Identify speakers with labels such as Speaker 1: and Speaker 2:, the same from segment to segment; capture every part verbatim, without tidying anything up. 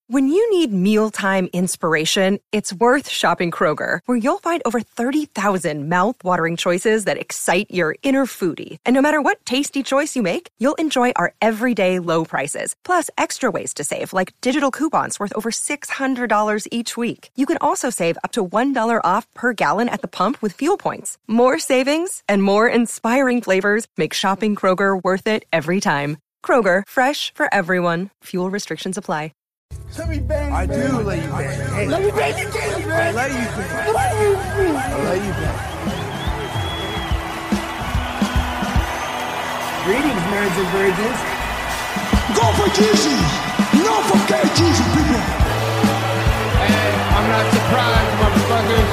Speaker 1: When you need mealtime inspiration, it's worth shopping Kroger, where you'll find over thirty thousand mouth-watering choices that excite your inner foodie. And no matter what tasty choice you make, you'll enjoy our everyday low prices, plus extra ways to save, like digital coupons worth over six hundred dollars each week. You can also save up to one dollar off per gallon at the pump with fuel points. More savings and more inspiring flavors make shopping Kroger worth it every time. Kroger, fresh for everyone. Fuel restrictions apply.
Speaker 2: Let me bang.
Speaker 3: I do let you bang. Hey,
Speaker 2: let me bang you, man.
Speaker 3: I let you bang.
Speaker 2: Let you bang.
Speaker 3: I let you bang.
Speaker 2: Greetings, nerds and virgins.
Speaker 4: Go for Jeezy. No forget Jeezy, people.
Speaker 5: Hey, I'm not surprised, motherfuckers.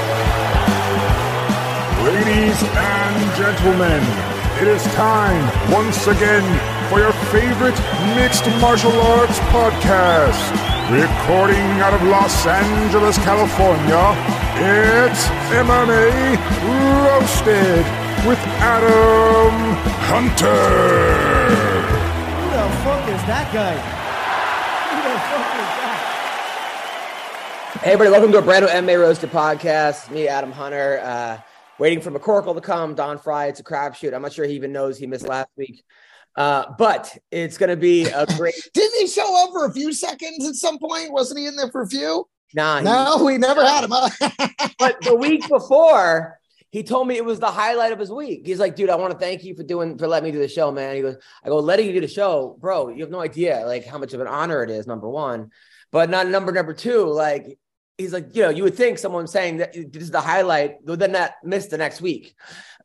Speaker 6: Ladies and gentlemen, it is time once again for your favorite mixed martial arts podcast. Recording out of Los Angeles, California, it's M M A Roasted with Adam Hunter.
Speaker 2: Who the fuck is that guy? Who the fuck is that?
Speaker 7: Hey everybody, welcome to a brand new M M A Roasted podcast. Me, Adam Hunter, uh, waiting for McCorkle to come. Don Fry, it's a crapshoot. I'm not sure he even knows he missed last week. Uh, but it's going to be a great.
Speaker 4: Didn't he show up for a few seconds at some point? Wasn't he in there for a few?
Speaker 7: Nah, he...
Speaker 4: No, we never had him.
Speaker 7: But the week before, he told me it was the highlight of his week. He's like, dude, I want to thank you for doing, for letting me do the show, man. He goes, I go, letting you do the show, bro. You have no idea like how much of an honor it is. Number one, but not number, number two, like, he's like, you know, you would think someone saying that this is the highlight would then not miss the next week.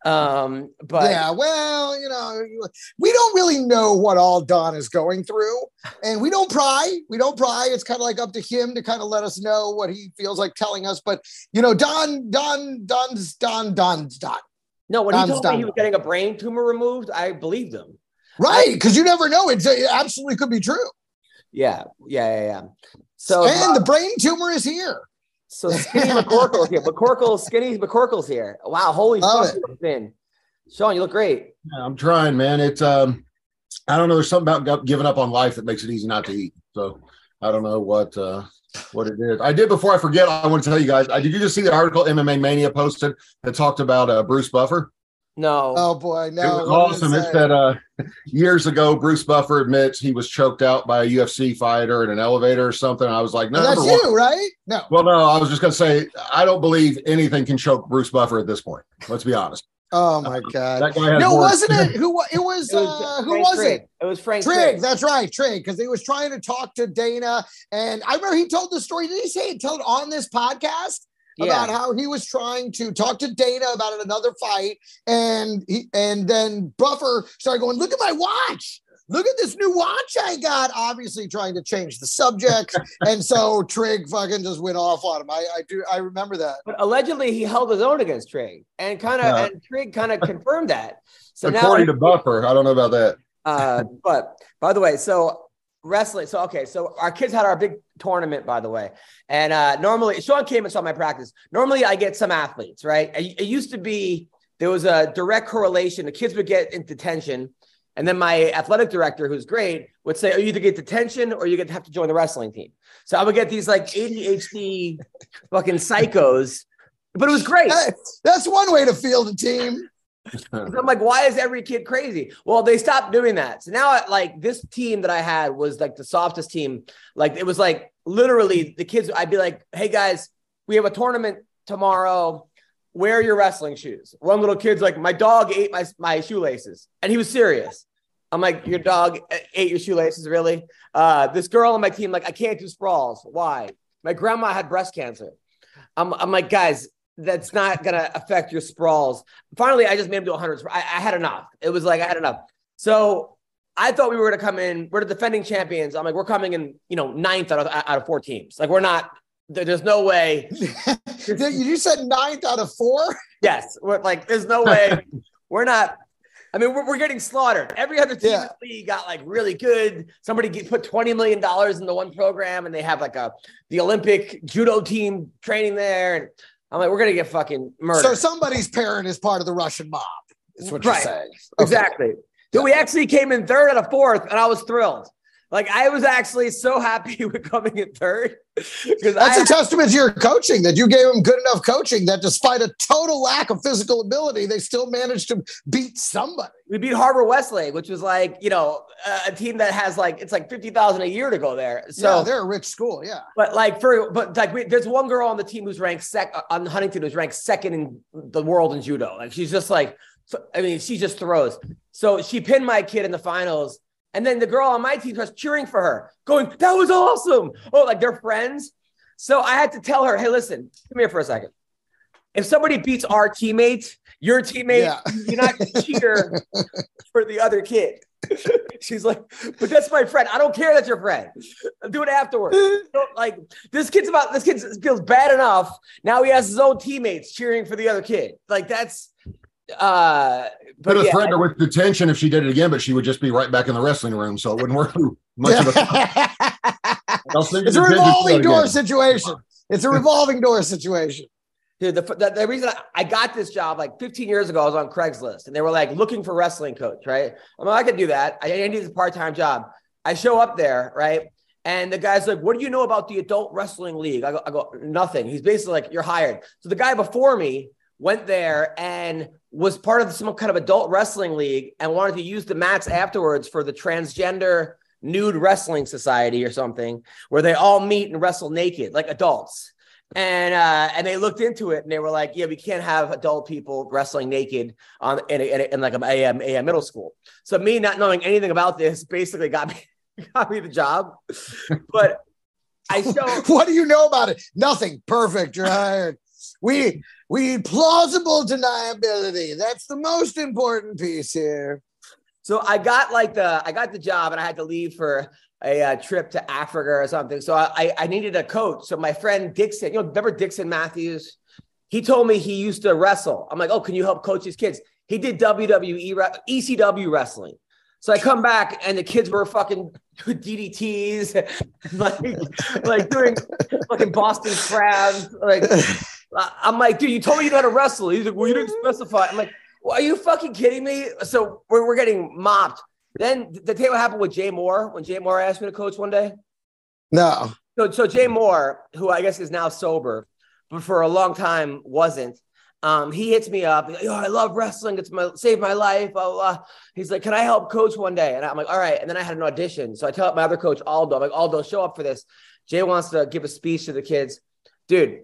Speaker 7: Um, but
Speaker 4: yeah, well, you know, we don't really know what all Don is going through, and we don't pry. We don't pry. It's kind of like up to him to kind of let us know what he feels like telling us. But you know, Don, Don, Don's Don, Don's Don.
Speaker 7: No, when
Speaker 4: Don's
Speaker 7: he told
Speaker 4: Don.
Speaker 7: me he was getting a brain tumor removed, I believed him.
Speaker 4: Right, because you never know. It's, it absolutely could be true.
Speaker 7: Yeah, yeah, yeah, yeah. So
Speaker 4: and
Speaker 7: uh,
Speaker 4: the brain tumor is here.
Speaker 7: So skinny McCorkle's here. McCorkle, skinny McCorkle's here. Wow, holy fuck, you look thin. Sean, you look great.
Speaker 8: Yeah, I'm trying, man. It's um, I don't know. There's something about giving up on life that makes it easy not to eat. So I don't know what uh what it is. I did before I forget. I want to tell you guys. I did you just see the article M M A Mania posted that talked about uh, Bruce Buffer?
Speaker 7: No.
Speaker 4: Oh boy, no.
Speaker 8: It was awesome. It said uh, years ago, Bruce Buffer admits he was choked out by a U F C fighter in an elevator or something. I was like, no,
Speaker 4: that's you, right? No.
Speaker 8: Well, no, I was just going to say, I don't believe anything can choke Bruce Buffer at this point. Let's be honest.
Speaker 4: Oh my God!
Speaker 8: That guy has
Speaker 4: no,
Speaker 8: more-
Speaker 4: wasn't it? Who it was?
Speaker 7: It was
Speaker 4: uh, who
Speaker 7: Frank
Speaker 4: was
Speaker 7: Trigg.
Speaker 4: it?
Speaker 7: It was Frank
Speaker 4: Trigg.
Speaker 7: Trigg.
Speaker 4: That's right, Trigg. Because he was trying to talk to Dana, and I remember he told the story. Did he say it? Tell it on this podcast
Speaker 7: Yeah.
Speaker 4: about how he was trying to talk to Dana about another fight, and he and then Buffer started going, "Look at my watch." Look at this new watch I got, obviously trying to change the subject. And so Trigg fucking just went off on him. I, I do. I remember that.
Speaker 7: But allegedly he held his own against Trigg and kind of,
Speaker 8: Yeah.
Speaker 7: and Trigg kind of confirmed that. So
Speaker 8: According
Speaker 7: now,
Speaker 8: to Buffer, I don't know about that.
Speaker 7: uh, but by the way, so wrestling. So, okay. So our kids had our big tournament, by the way. And uh, normally Sean came and saw my practice. Normally I get some athletes, right? It, it used to be, there was a direct correlation. The kids would get in detention. And then my athletic director, who's great, would say, oh, you either get detention or you get to have to join the wrestling team. So I would get these like A D H D fucking psychos, but it was great.
Speaker 4: That's one way to field a team.
Speaker 7: I'm like, why is every kid crazy? Well, they stopped doing that. So now, like, this team that I had was like the softest team. Like, it was like literally the kids. I'd be like, hey guys, we have a tournament tomorrow. Wear your wrestling shoes. One little kid's like, my dog ate my, my shoelaces. And he was serious. I'm like, your dog ate your shoelaces, really? Uh, this girl on my team, like, I can't do sprawls. Why? My grandma had breast cancer. I'm, I'm like, guys, that's not going to affect your sprawls. Finally, I just made him do one hundred. I, I had enough. It was like, I had enough. So I thought we were going to come in. We're the defending champions. I'm like, we're coming in, you know, ninth out of, out of four teams. Like, we're not, there's no way.
Speaker 4: You said ninth out of four?
Speaker 7: Yes. We're like, there's no way. We're not. I mean, we're, we're getting slaughtered. Every other team
Speaker 4: Yeah.
Speaker 7: in the league got like really good. Somebody get, put twenty million dollars into one program and they have like a, the Olympic judo team training there. And I'm like, we're going to get fucking murdered.
Speaker 4: So somebody's parent is part of the Russian mob. Is what
Speaker 7: Right.
Speaker 4: you're saying.
Speaker 7: Exactly. Dude, we actually came in third out of fourth and I was thrilled. Like I was actually so happy with coming in third because
Speaker 4: that's
Speaker 7: I,
Speaker 4: a testament to your coaching that you gave them good enough coaching that despite a total lack of physical ability, they still managed to beat somebody.
Speaker 7: We beat Harbor Westlake, which was like, you know, a team that has like, it's like fifty thousand a year to go there. So
Speaker 4: yeah, they're a rich school. Yeah.
Speaker 7: But like for, but like we, there's one girl on the team who's ranked sec on Huntington who's ranked second in the world in judo. Like she's just like, so, I mean, she just throws. So she pinned my kid in the finals. And then the girl on my team was cheering for her, going, that was awesome. Oh, like they're friends. So I had to tell her, hey, listen, come here for a second. If somebody beats our teammate, your teammate, yeah. You're not going to cheer for the other kid. She's like, but that's my friend. I don't care that's your friend. I'll do it afterwards. So, like this kid's about, this kid feels bad enough. Now he has his own teammates cheering for the other kid. Like that's, uh
Speaker 8: but could have
Speaker 7: yeah,
Speaker 8: threatened her with detention if she did it again, but she would just be right back in the wrestling room, so it wouldn't work much of a
Speaker 4: it's a revolving door situation. It's a revolving door situation.
Speaker 7: Dude, the, the, the reason I, I got this job like fifteen years ago, I was on Craigslist and they were like looking for wrestling coach, right? I'm like, I could do that. I, I need a part-time job. I show up there, right? And the guy's like, what do you know about the adult wrestling league? I go, I go, nothing. He's basically like, you're hired. So the guy before me went there and was part of some kind of adult wrestling league and wanted to use the mats afterwards for the transgender nude wrestling society or something, where they all meet and wrestle naked, like adults. And uh, and they looked into it and they were like, yeah, we can't have adult people wrestling naked on in, a, in, a, in like an A M, A M middle school. So me not knowing anything about this basically got me got me the job. But I show
Speaker 4: what do you know about it? Nothing. Perfect. You're hired. We we need plausible deniability. That's the most important piece here.
Speaker 7: So I got like the I got the job and I had to leave for a uh, trip to Africa or something. So I I needed a coach. So my friend Dixon, you know, remember Dixon Matthews? He told me he used to wrestle. I'm like, oh, can you help coach his kids? He did W W E, E C W wrestling. So I come back and the kids were fucking D D Ts, like, like doing fucking Boston crabs. Like, I'm like, dude, you told me you know how to wrestle. He's like, well, you didn't specify. I'm like, well, are you fucking kidding me? So we're, we're getting mopped. Then the tell you what happened with Jay Moore when Jay Moore asked me to coach one day?
Speaker 4: No.
Speaker 7: So, so Jay Moore, who I guess is now sober, but for a long time wasn't. Um, he hits me up. Like, oh, I love wrestling. It's my saved my life. Blah, blah, blah. He's like, can I help coach one day? And I'm like, all right. And then I had an audition. So I tell my other coach, Aldo, I'm like, Aldo, show up for this. Jay wants to give a speech to the kids. Dude,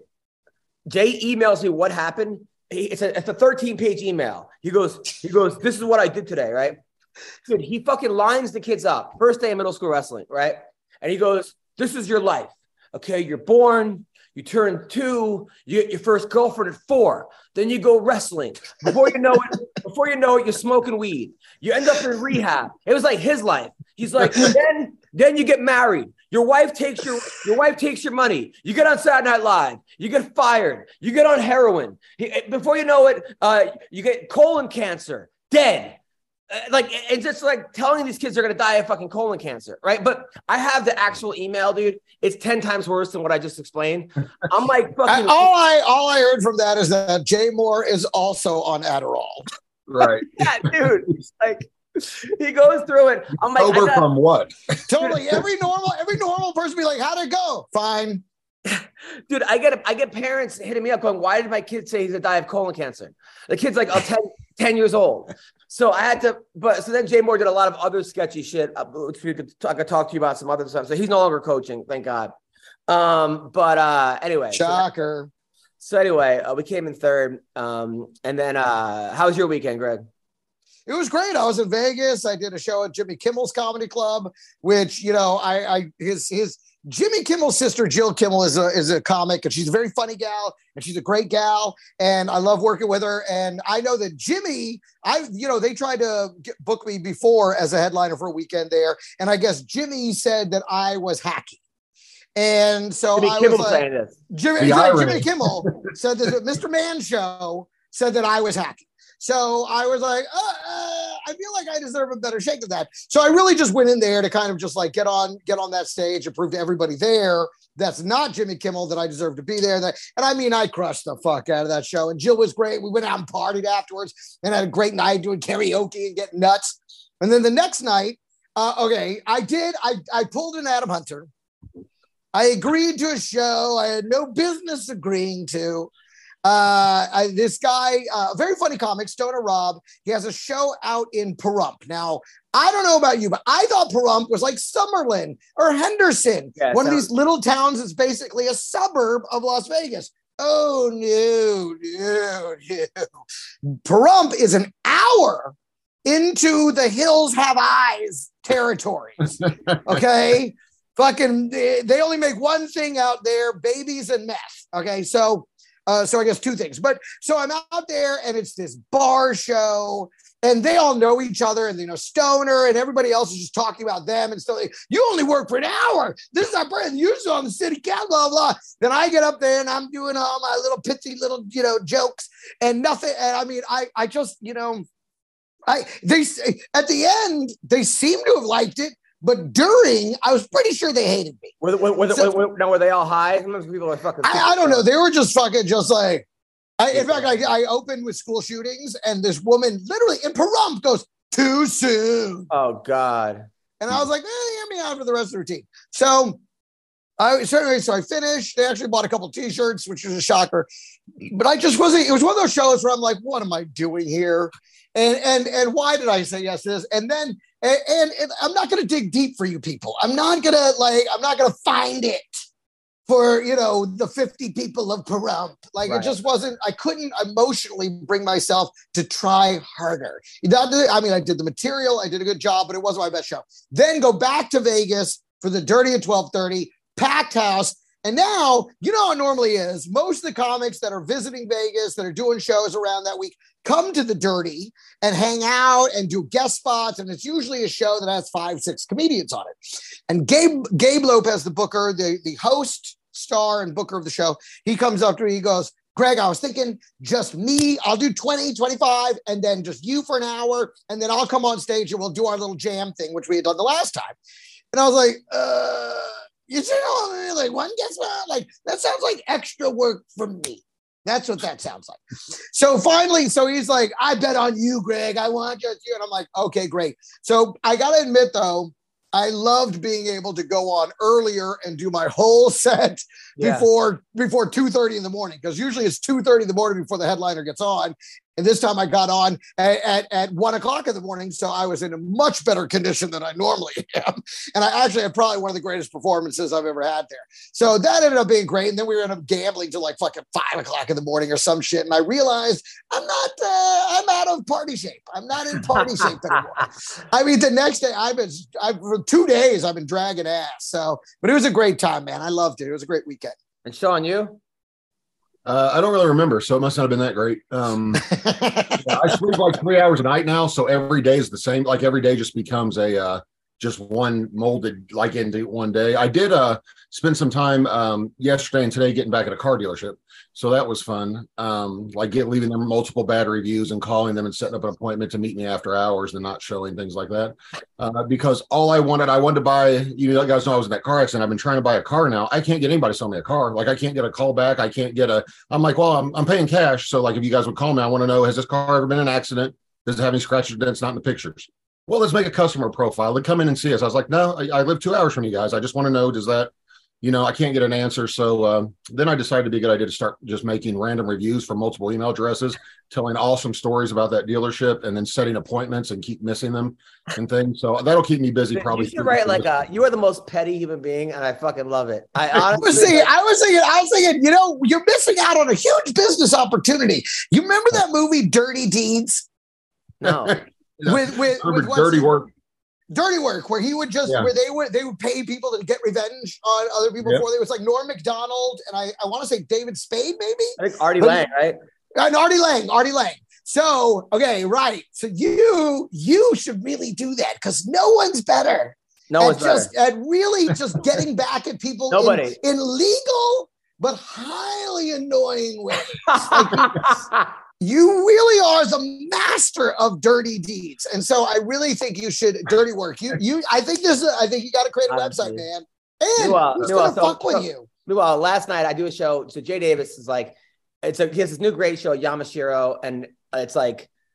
Speaker 7: Jay emails me what happened. He, it's a it's a thirteen page email. He goes, he goes, this is what I did today, right? Dude, he fucking lines the kids up. First day of middle school wrestling, right? And he goes, this is your life. Okay, you're born. You turn two, you get your first girlfriend at four. Then you go wrestling. Before you know it, before you know it, you're smoking weed. You end up in rehab. It was like his life. He's like, then, then you get married. Your wife takes your your wife takes your money. You get on Saturday Night Live. You get fired. You get on heroin. He, before you know it, uh, you get colon cancer. Dead. Uh, like it's just like telling these kids they're gonna die of fucking colon cancer, right? But I have the actual email, dude. It's ten times worse than what I just explained. I'm like, fucking-
Speaker 4: I, all I all I heard from that is that Jay Moore is also on Adderall.
Speaker 8: Right?
Speaker 7: Yeah, dude. It's like he goes through it. I'm like,
Speaker 8: over
Speaker 7: got-
Speaker 8: from what?
Speaker 4: Totally. Every normal every normal person be like, how'd it go? Fine.
Speaker 7: Dude, I get I get parents hitting me up going, why did my kid say he's gonna die of colon cancer? The kid's like, oh, ten, ten years old. So I had to, but so then Jay Moore did a lot of other sketchy shit, uh, which we could talk, I could talk to you about some other stuff. So he's no longer coaching, thank God. Um, but uh, anyway.
Speaker 4: Shocker.
Speaker 7: So, so anyway, uh, we came in third. Um, and then uh, how was your weekend, Greg?
Speaker 4: It was great. I was in Vegas. I did a show at Jimmy Kimmel's Comedy Club, which, you know, I, I his his Jimmy Kimmel's sister, Jill Kimmel, is a is a comic, and she's a very funny gal, and she's a great gal, and I love working with her. And I know that Jimmy, I you know, they tried to get, book me before as a headliner for a weekend there, and I guess Jimmy said that I was hacky. And so
Speaker 7: Jimmy
Speaker 4: I
Speaker 7: Kimmel
Speaker 4: was like,
Speaker 7: saying this.
Speaker 4: Jimmy, Jimmy Kimmel said that Mister Man Show said that I was hacky. So I was like, uh, uh, I feel like I deserve a better shake of that. So I really just went in there to kind of just like get on, get on that stage and prove to everybody there that's not Jimmy Kimmel that I deserve to be there. And I mean, I crushed the fuck out of that show. And Jill was great. We went out and partied afterwards and had a great night doing karaoke and getting nuts. And then the next night, Uh, okay, I did. I, I pulled an Adam Hunter. I agreed to a show I had no business agreeing to. Uh, I, this guy, uh, very funny comic, Stoner Rob. He has a show out in Pahrump. Now, I don't know about you, but I thought Pahrump was like Summerlin or Henderson,
Speaker 7: yeah,
Speaker 4: one
Speaker 7: sounds-
Speaker 4: of these little towns that's basically a suburb of Las Vegas. Oh, no, no, no. Pahrump is an hour into the Hills Have Eyes territories. Okay. Fucking, they, they only make one thing out there, babies and meth. Okay. So, uh, so I guess two things, but so I'm out there and it's this bar show and they all know each other and, you know, Stoner and everybody else is just talking about them and stuff. Like, you only work for an hour. This is our brand. You're on the city council, blah, blah. Then I get up there and I'm doing all my little pithy little, you know, jokes and nothing. And I mean, I, I just, you know, I, they, at the end, they seem to have liked it. But during, I was pretty sure they hated me.
Speaker 7: Were, were, were,
Speaker 4: so,
Speaker 7: were, were, no, were they all high? Sometimes people are fucking.
Speaker 4: I, I don't know. They were just fucking just like. I, in fact, I, I opened with school shootings, and this woman literally in Pahrump goes, "Too soon."
Speaker 7: Oh God.
Speaker 4: And I was like, eh, "Hear me out for the rest of the routine." So, I certainly so I finished. They actually bought a couple T-shirts, which was a shocker. But I just wasn't. It was one of those shows where I'm like, "What am I doing here?" And and and why did I say yes to this? And then. And, and, and I'm not going to dig deep for you people. I'm not going to like, I'm not going to find it for, you know, the fifty people of Pahrump. Like right. It just wasn't, I couldn't emotionally bring myself to try harder. I mean, I did the material, I did a good job, but it wasn't my best show. Then go back to Vegas for the Dirty at twelve thirty, packed house. And now, you know how it normally is. Most of the comics that are visiting Vegas, that are doing shows around that week, come to the Dirty and hang out and do guest spots. And it's usually a show that has five, six comedians on it. And Gabe, Gabe Lopez, the booker, the, the host, star, and booker of the show, he comes up to me, he goes, "Greg, I was thinking just me, I'll do twenty, twenty-five, and then just you for an hour. And then I'll come on stage and we'll do our little jam thing, which we had done the last time." And I was like, uh... You know, like one gets like that sounds like extra work for me. That's what that sounds like. So finally, so he's like, "I bet on you, Greg. I want just you." And I'm like, "Okay, great." So I got to admit, though, I loved being able to go on earlier and do my whole set yeah. before before two thirty in the morning, because usually it's two thirty in the morning before the headliner gets on. And this time I got on at, at, at one o'clock in the morning. So I was in a much better condition than I normally am. And I actually had probably one of the greatest performances I've ever had there. So that ended up being great. And then we ended up gambling till like fucking five o'clock in the morning or some shit. And I realized I'm not, uh, I'm out of party shape. I'm not in party shape anymore. I mean, the next day I've been, I've, for two days I've been dragging ass. So, but it was a great time, man. I loved it. It was a great weekend.
Speaker 7: And Sean, you?
Speaker 8: Uh, I don't really remember, so it must not have been that great. Um, yeah, I sleep like three hours a night now, so every day is the same. Like every day just becomes a uh, just one molded like into one day. I did uh, spend some time um, yesterday and today getting back at a car dealership, so that was fun. Um, like get leaving them multiple bad reviews and calling them and setting up an appointment to meet me after hours and not showing things like that. Uh, because all I wanted, I wanted to buy. You guys know I was in that car accident. I've been trying to buy a car now. I can't get anybody to sell me a car. Like I can't get a call back. I can't get a. I'm like, well, I'm I'm paying cash. So like, if you guys would call me, I want to know, has this car ever been in an accident? Does it have any scratches or dents? Not in the pictures. Well, let's make a customer profile. They come in and see us. I was like, no, I, I live two hours from you guys. I just want to know, does that, you know, I can't get an answer. So uh, then I decided it'd be a good idea to start just making random reviews from multiple email addresses, telling awesome stories about that dealership, and then setting appointments and keep missing them and things. So that'll keep me busy. Probably.
Speaker 7: You should write like a, you are the most petty human being, and I fucking love it. I
Speaker 4: honestly, I was thinking, I was thinking, I was thinking, you know, you're missing out on a huge business opportunity. You remember that movie Dirty Deeds?
Speaker 7: No.
Speaker 4: with with, with
Speaker 8: Dirty Work.
Speaker 4: Dirty Work, where he would just yeah. where they would they would pay people to get revenge on other people.
Speaker 8: Yep.
Speaker 4: Before they was like Norm Macdonald and I I want to say David Spade, maybe.
Speaker 7: I think Artie but, Lang, right?
Speaker 4: And Artie Lang, Artie Lang. So okay, right. So you you should really do that because no one's better.
Speaker 7: No one's
Speaker 4: just,
Speaker 7: better.
Speaker 4: At really just getting back at people
Speaker 7: Nobody.
Speaker 4: in, in legal but highly annoying ways. Like, you really are the master of dirty deeds. And so I really think you should dirty work. You, you, I think this is, I think you got to create a website, man. And
Speaker 7: meanwhile,
Speaker 4: who's
Speaker 7: meanwhile,
Speaker 4: going to fuck
Speaker 7: so,
Speaker 4: with
Speaker 7: so,
Speaker 4: you?
Speaker 7: Meanwhile, last night I do a show. So Jay Davis is like, it's a, he has this new great show, Yamashiro. And it's like,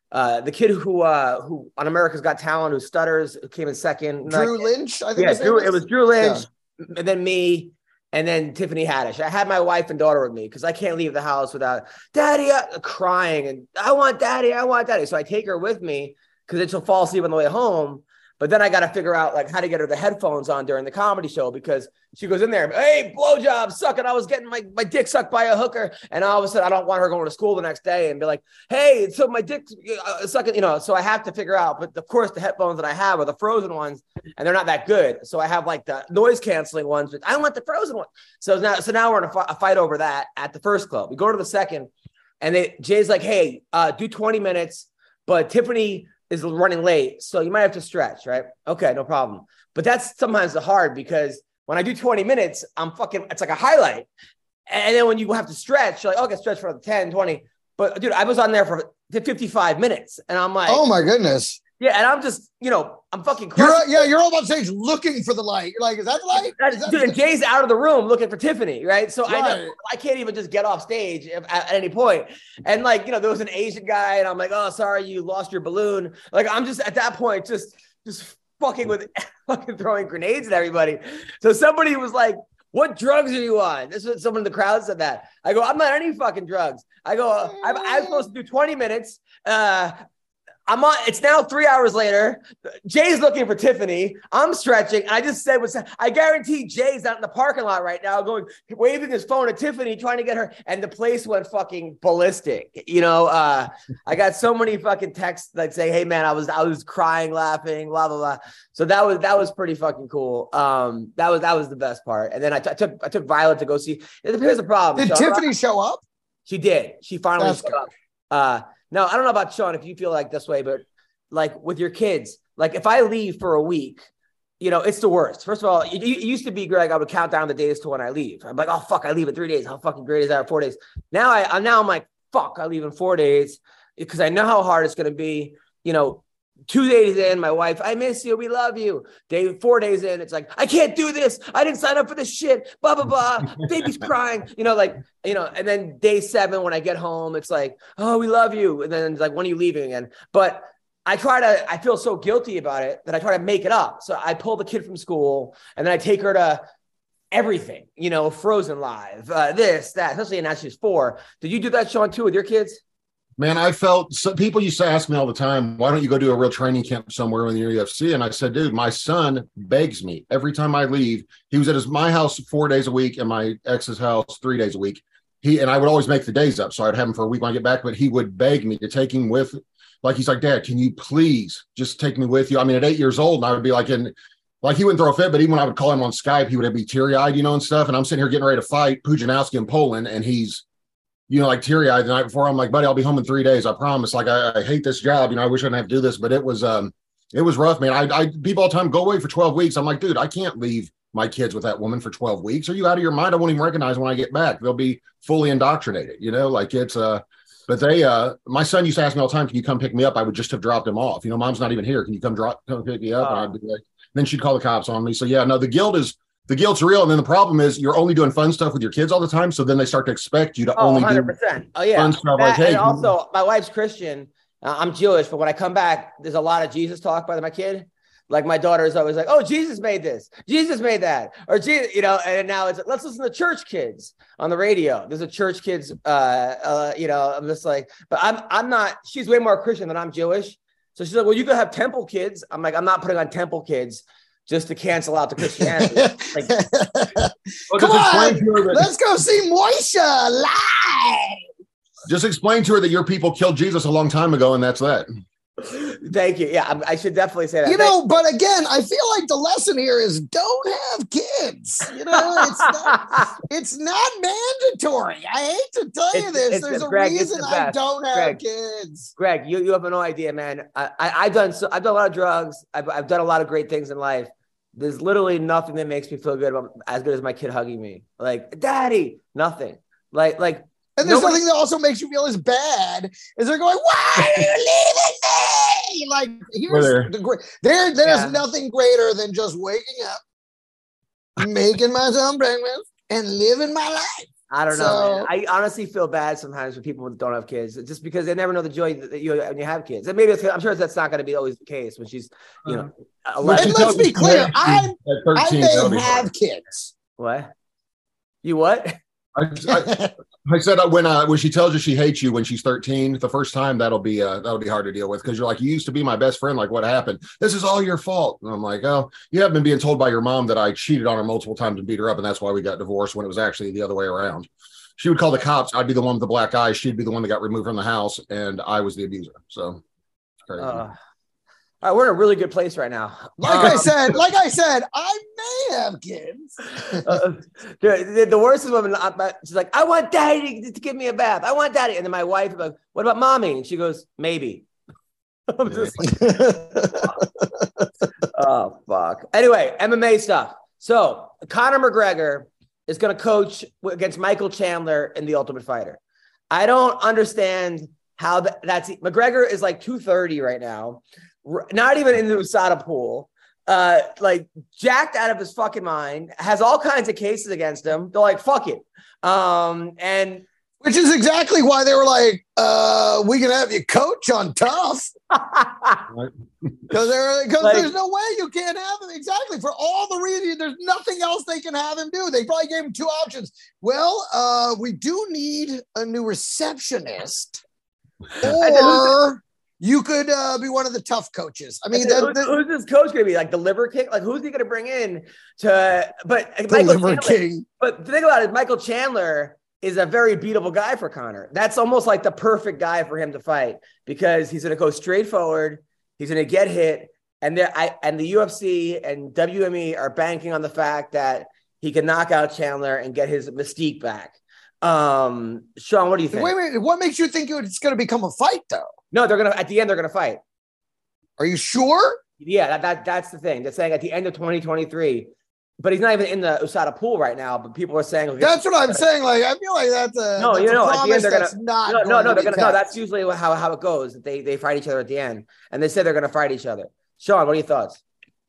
Speaker 7: Uh, the kid who uh, who on America's Got Talent, who stutters, who came in second.
Speaker 4: Drew
Speaker 7: like,
Speaker 4: Lynch, I think.
Speaker 7: Yeah, Drew, it was Drew Lynch,
Speaker 4: yeah.
Speaker 7: and then me, and then Tiffany Haddish. I had my wife and daughter with me because I can't leave the house without Daddy uh, crying and I want Daddy, I want Daddy. So I take her with me because then she'll fall asleep on the way home. But then I got to figure out like how to get her the headphones on during the comedy show because she goes in there, hey, blowjob sucking. I was getting my, my dick sucked by a hooker. And all of a sudden, I don't want her going to school the next day and be like, hey, so my dick uh, sucking, you know, so I have to figure out. But of course, the headphones that I have are the frozen ones and they're not that good. So I have like the noise canceling ones, but I want the frozen one. So now, so now we're in a, fi- a fight over that at the first club. We go to the second and they, Jay's like, hey, uh, do twenty minutes, but Tiffany is running late, so you might have to stretch, right? Okay, no problem. But that's sometimes hard because when I do twenty minutes, I'm fucking, it's like a highlight. And then when you have to stretch, you're like, okay, stretch for ten, twenty. But dude, I was on there for fifty-five minutes and I'm like,
Speaker 4: oh my goodness.
Speaker 7: Yeah, and I'm just, you know, I'm fucking
Speaker 4: you're, Yeah, you're all on stage looking for the light. You're like, is that the light?
Speaker 7: That,
Speaker 4: is that
Speaker 7: dude,
Speaker 4: the-
Speaker 7: and Jay's out of the room looking for Tiffany, right? So
Speaker 4: right.
Speaker 7: I know I can't even just get off stage at, at any point. And like, you know, there was an Asian guy and I'm like, oh, sorry, you lost your balloon. Like, I'm just at that point, just, just fucking with fucking throwing grenades at everybody. So somebody was like, what drugs are you on? This is someone in the crowd said that. I go, I'm not on any fucking drugs. I go, uh, I'm, I'm supposed to do twenty minutes. Uh, I'm on, it's now three hours later. Jay's looking for Tiffany. I'm stretching. I just said, what's I guarantee Jay's out in the parking lot right now going, waving his phone at Tiffany, trying to get her. And the place went fucking ballistic. You know, uh, I got so many fucking texts that say, hey man, I was, I was crying, laughing, blah, blah, blah. So that was, that was pretty fucking cool. Um, that was, that was the best part. And then I, t- I took, I took Violet to go see, here's the problem.
Speaker 4: Did
Speaker 7: Sean,
Speaker 4: Tiffany show up?
Speaker 7: She did. She finally
Speaker 4: That's
Speaker 7: showed up. Uh, No, I don't know about Sean, if you feel like this way, but like with your kids, like if I leave for a week, you know, it's the worst. First of all, it, it used to be, Greg, I would count down the days to when I leave. I'm like, oh, fuck, I leave in three days. How fucking great is that? Four days. Now I, I'm now I'm like, fuck, I leave in four days because I know how hard it's going to be. You know, two days in, my wife, I miss you. We love you. Day four days in, it's like, I can't do this. I didn't sign up for this shit. Blah, blah, blah. Baby's crying. You know, like, you know, and then day seven, when I get home, it's like, oh, we love you. And then it's like, when are you leaving again? But I try to, I feel so guilty about it that I try to make it up. So I pull the kid from school and then I take her to everything, you know, Frozen Live, uh, this, that, especially now she's four. Did you do that, Sean, too, with your kids?
Speaker 8: Man, I felt so people used to ask me all the time, why don't you go do a real training camp somewhere in the U F C? And I said, dude, my son begs me every time I leave. He was at his my house four days a week and my ex's house three days a week. He and I would always make the days up. So I'd have him for a week when I get back, but he would beg me to take him with. Like, he's like, Dad, can you please just take me with you? I mean, at eight years old, and I would be like, in, like he wouldn't throw a fit, but even when I would call him on Skype, he would be teary eyed, you know, and stuff. And I'm sitting here getting ready to fight Pujanowski in Poland. And he's, you know, like teary eyed the night before. I'm like, buddy, I'll be home in three days. I promise. Like, I, I hate this job. You know, I wish I didn't have to do this, but it was, um, it was rough, man. I, I, people all the time go away for twelve weeks. I'm like, dude, I can't leave my kids with that woman for twelve weeks. Are you out of your mind? I won't even recognize when I get back. They'll be fully indoctrinated, you know, like it's, uh, but they, uh, my son used to ask me all the time, can you come pick me up? I would just have dropped him off. You know, Mom's not even here. Can you come drop, come pick me up?
Speaker 7: Oh.
Speaker 8: And I'd be like, then she'd call the cops on me. So yeah, no, the guilt is, the guilt's real. And then the problem is you're only doing fun stuff with your kids all the time. So then they start to expect you to
Speaker 7: Oh,
Speaker 8: only
Speaker 7: one hundred percent.
Speaker 8: do
Speaker 7: Oh, yeah.
Speaker 8: fun stuff.
Speaker 7: That,
Speaker 8: Like, hey,
Speaker 7: and also, my wife's Christian. Uh, I'm Jewish, but when I come back, there's a lot of Jesus talk by my kid. Like my daughter is always like, oh, Jesus made this. Jesus made that. Or, Jesus, you know, and now it's like, let's listen to church kids on the radio. There's a church kids, uh, uh, you know, I'm just like, but I'm, I'm not, she's way more Christian than I'm Jewish. So she's like, well, you could have temple kids. I'm like, I'm not putting on temple kids just to cancel out the Christianity. Like,
Speaker 8: well,
Speaker 4: Come
Speaker 8: just
Speaker 4: on,
Speaker 8: explain to her that-
Speaker 4: let's go see Moisha live.
Speaker 8: Just explain to her that your people killed Jesus a long time ago, and that's that.
Speaker 7: Thank you. Yeah, I'm, I should definitely say that.
Speaker 4: You know, but again, I feel like the lesson here is don't have kids. You know, it's not, it's not mandatory. I hate to tell you
Speaker 7: It's-
Speaker 4: this.
Speaker 7: it's-
Speaker 4: There's a
Speaker 7: Greg, it's
Speaker 4: reason
Speaker 7: the
Speaker 4: I
Speaker 7: best.
Speaker 4: don't have
Speaker 7: Greg.
Speaker 4: kids.
Speaker 7: Greg, you, you have no idea, man. I, I, I've done so, I've done a lot of drugs. I've, I've done a lot of great things in life. There's literally nothing that makes me feel good about as good as my kid hugging me. Like, Daddy, nothing. Like, like,
Speaker 4: And there's
Speaker 7: nobody-
Speaker 4: nothing that also makes you feel as bad as they're going, why are you leaving me? Like, here's
Speaker 8: Whether-
Speaker 4: the great, there, there's
Speaker 7: Yeah.
Speaker 4: nothing greater than just waking up, making myself breakfast, and living my life.
Speaker 7: I don't know.
Speaker 4: So-
Speaker 7: man. I honestly feel bad sometimes for people that don't have kids, just because they never know the joy that you when you have kids. And maybe it's, I'm sure that's not going to be always the case when she's, you know,
Speaker 8: Well,
Speaker 7: eleven.
Speaker 8: she
Speaker 4: And let's
Speaker 8: tells me
Speaker 4: be
Speaker 8: she
Speaker 4: clear,
Speaker 8: had
Speaker 4: I-
Speaker 8: at thirteen,
Speaker 4: I
Speaker 8: that'll
Speaker 4: may
Speaker 8: be
Speaker 4: have
Speaker 8: hard.
Speaker 4: kids.
Speaker 7: What? You what?
Speaker 8: I, I, I said uh, when uh, when she tells you she hates you when she's thirteen, the first time that'll be uh, that'll be hard to deal with because you're like, you used to be my best friend. Like, what happened? This is all your fault. And I'm like, oh, you have been being told by your mom that I cheated on her multiple times and beat her up, and that's why we got divorced. When it was actually the other way around. She would call the cops. I'd be the one with the black eyes. She'd be the one that got removed from the house, and I was the abuser. So, it's crazy.
Speaker 7: Uh, all right, we're in a really good place right now.
Speaker 4: Like I said, like I said, I may have kids.
Speaker 7: Uh, the, the, the worst is when I, she's like, I want daddy to, to give me a bath. I want daddy. And then my wife is like, what about mommy? And she goes, maybe. I'm just like, oh, fuck. Anyway, M M A stuff. So Conor McGregor is going to coach against Michael Chandler in The Ultimate Fighter. I don't understand how that, that's McGregor is like two thirty right now. Not even in the U S A D A pool, uh, like jacked out of his fucking mind, has all kinds of cases against him. They're like, fuck it. Um, and
Speaker 4: Which is exactly why they were like, uh, we can have you coach on tough. Because there, because
Speaker 7: Like-
Speaker 4: there's no way you can't have him. Exactly. For all the reasons, there's nothing else they can have him do. They probably gave him two options. Well, uh, we do need a new receptionist. Or you could uh, be one of the tough coaches. I mean,
Speaker 7: who's,
Speaker 4: that, that,
Speaker 7: who's this coach going to be? Like the liver kick? Like who's he going to bring in to, but
Speaker 4: the
Speaker 7: Michael
Speaker 4: Liver
Speaker 7: Chandler,
Speaker 4: King.
Speaker 7: but the thing about it, Michael Chandler is a very beatable guy for Conor. That's almost like the perfect guy for him to fight because he's going to go straight forward. He's going to get hit. And there, I and the U F C and W M E are banking on the fact that he can knock out Chandler and get his mystique back. Um, Sean, what do you think?
Speaker 4: Wait, wait. What makes you think it's going to become a fight, though?
Speaker 7: No, they're gonna at the end. They're gonna fight.
Speaker 4: Are you sure?
Speaker 7: Yeah, that, that that's the thing. They're saying at the end of twenty twenty-three, but he's not even in the U S A D A pool right now. But people are saying
Speaker 4: That's what I'm saying. Like, I feel like that's a
Speaker 7: No,
Speaker 4: that's
Speaker 7: you
Speaker 4: a
Speaker 7: know, at the
Speaker 4: promise
Speaker 7: end they're
Speaker 4: that's
Speaker 7: gonna-
Speaker 4: not.
Speaker 7: no, no,
Speaker 4: going
Speaker 7: no.
Speaker 4: to
Speaker 7: They're
Speaker 4: be
Speaker 7: gonna no.
Speaker 4: kept.
Speaker 7: That's usually how how it goes. That they they fight each other at the end, and they said they're gonna fight each other. Sean, what are your thoughts?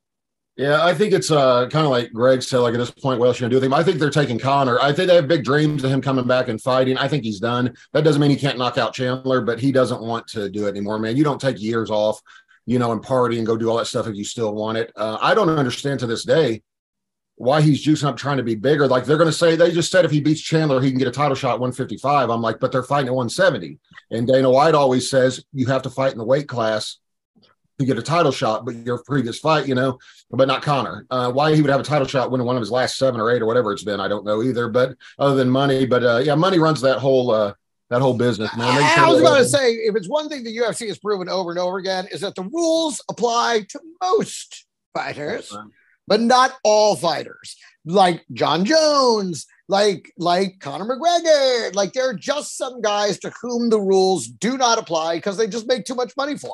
Speaker 8: Yeah, I think it's uh, kind of like Greg said, like at this point, what else you gonna do with him? I think they're taking Conor. I think they have big dreams of him coming back and fighting. I think he's done. That doesn't mean he can't knock out Chandler, but he doesn't want to do it anymore, man. You don't take years off, you know, and party and go do all that stuff if you still want it. Uh, I don't understand to this day why he's juicing up trying to be bigger. Like they're going to say, they just said if he beats Chandler, he can get a title shot at one fifty-five. I'm like, but they're fighting at one seventy. And Dana White always says you have to fight in the weight class to get a title shot, but your previous fight, you know, but not Conor. Uh, why he would have a title shot winning one of his last seven or eight or whatever it's been, I don't know either. But other than money, but uh, yeah, money runs that whole uh, that whole business, man. They
Speaker 4: I was
Speaker 8: should-
Speaker 4: about to say, if it's one thing the U F C has proven over and over again, is that the rules apply to most fighters, but not all fighters. Like John Jones, like like Conor McGregor, like there are just some guys to whom the rules do not apply because they just make too much money for them.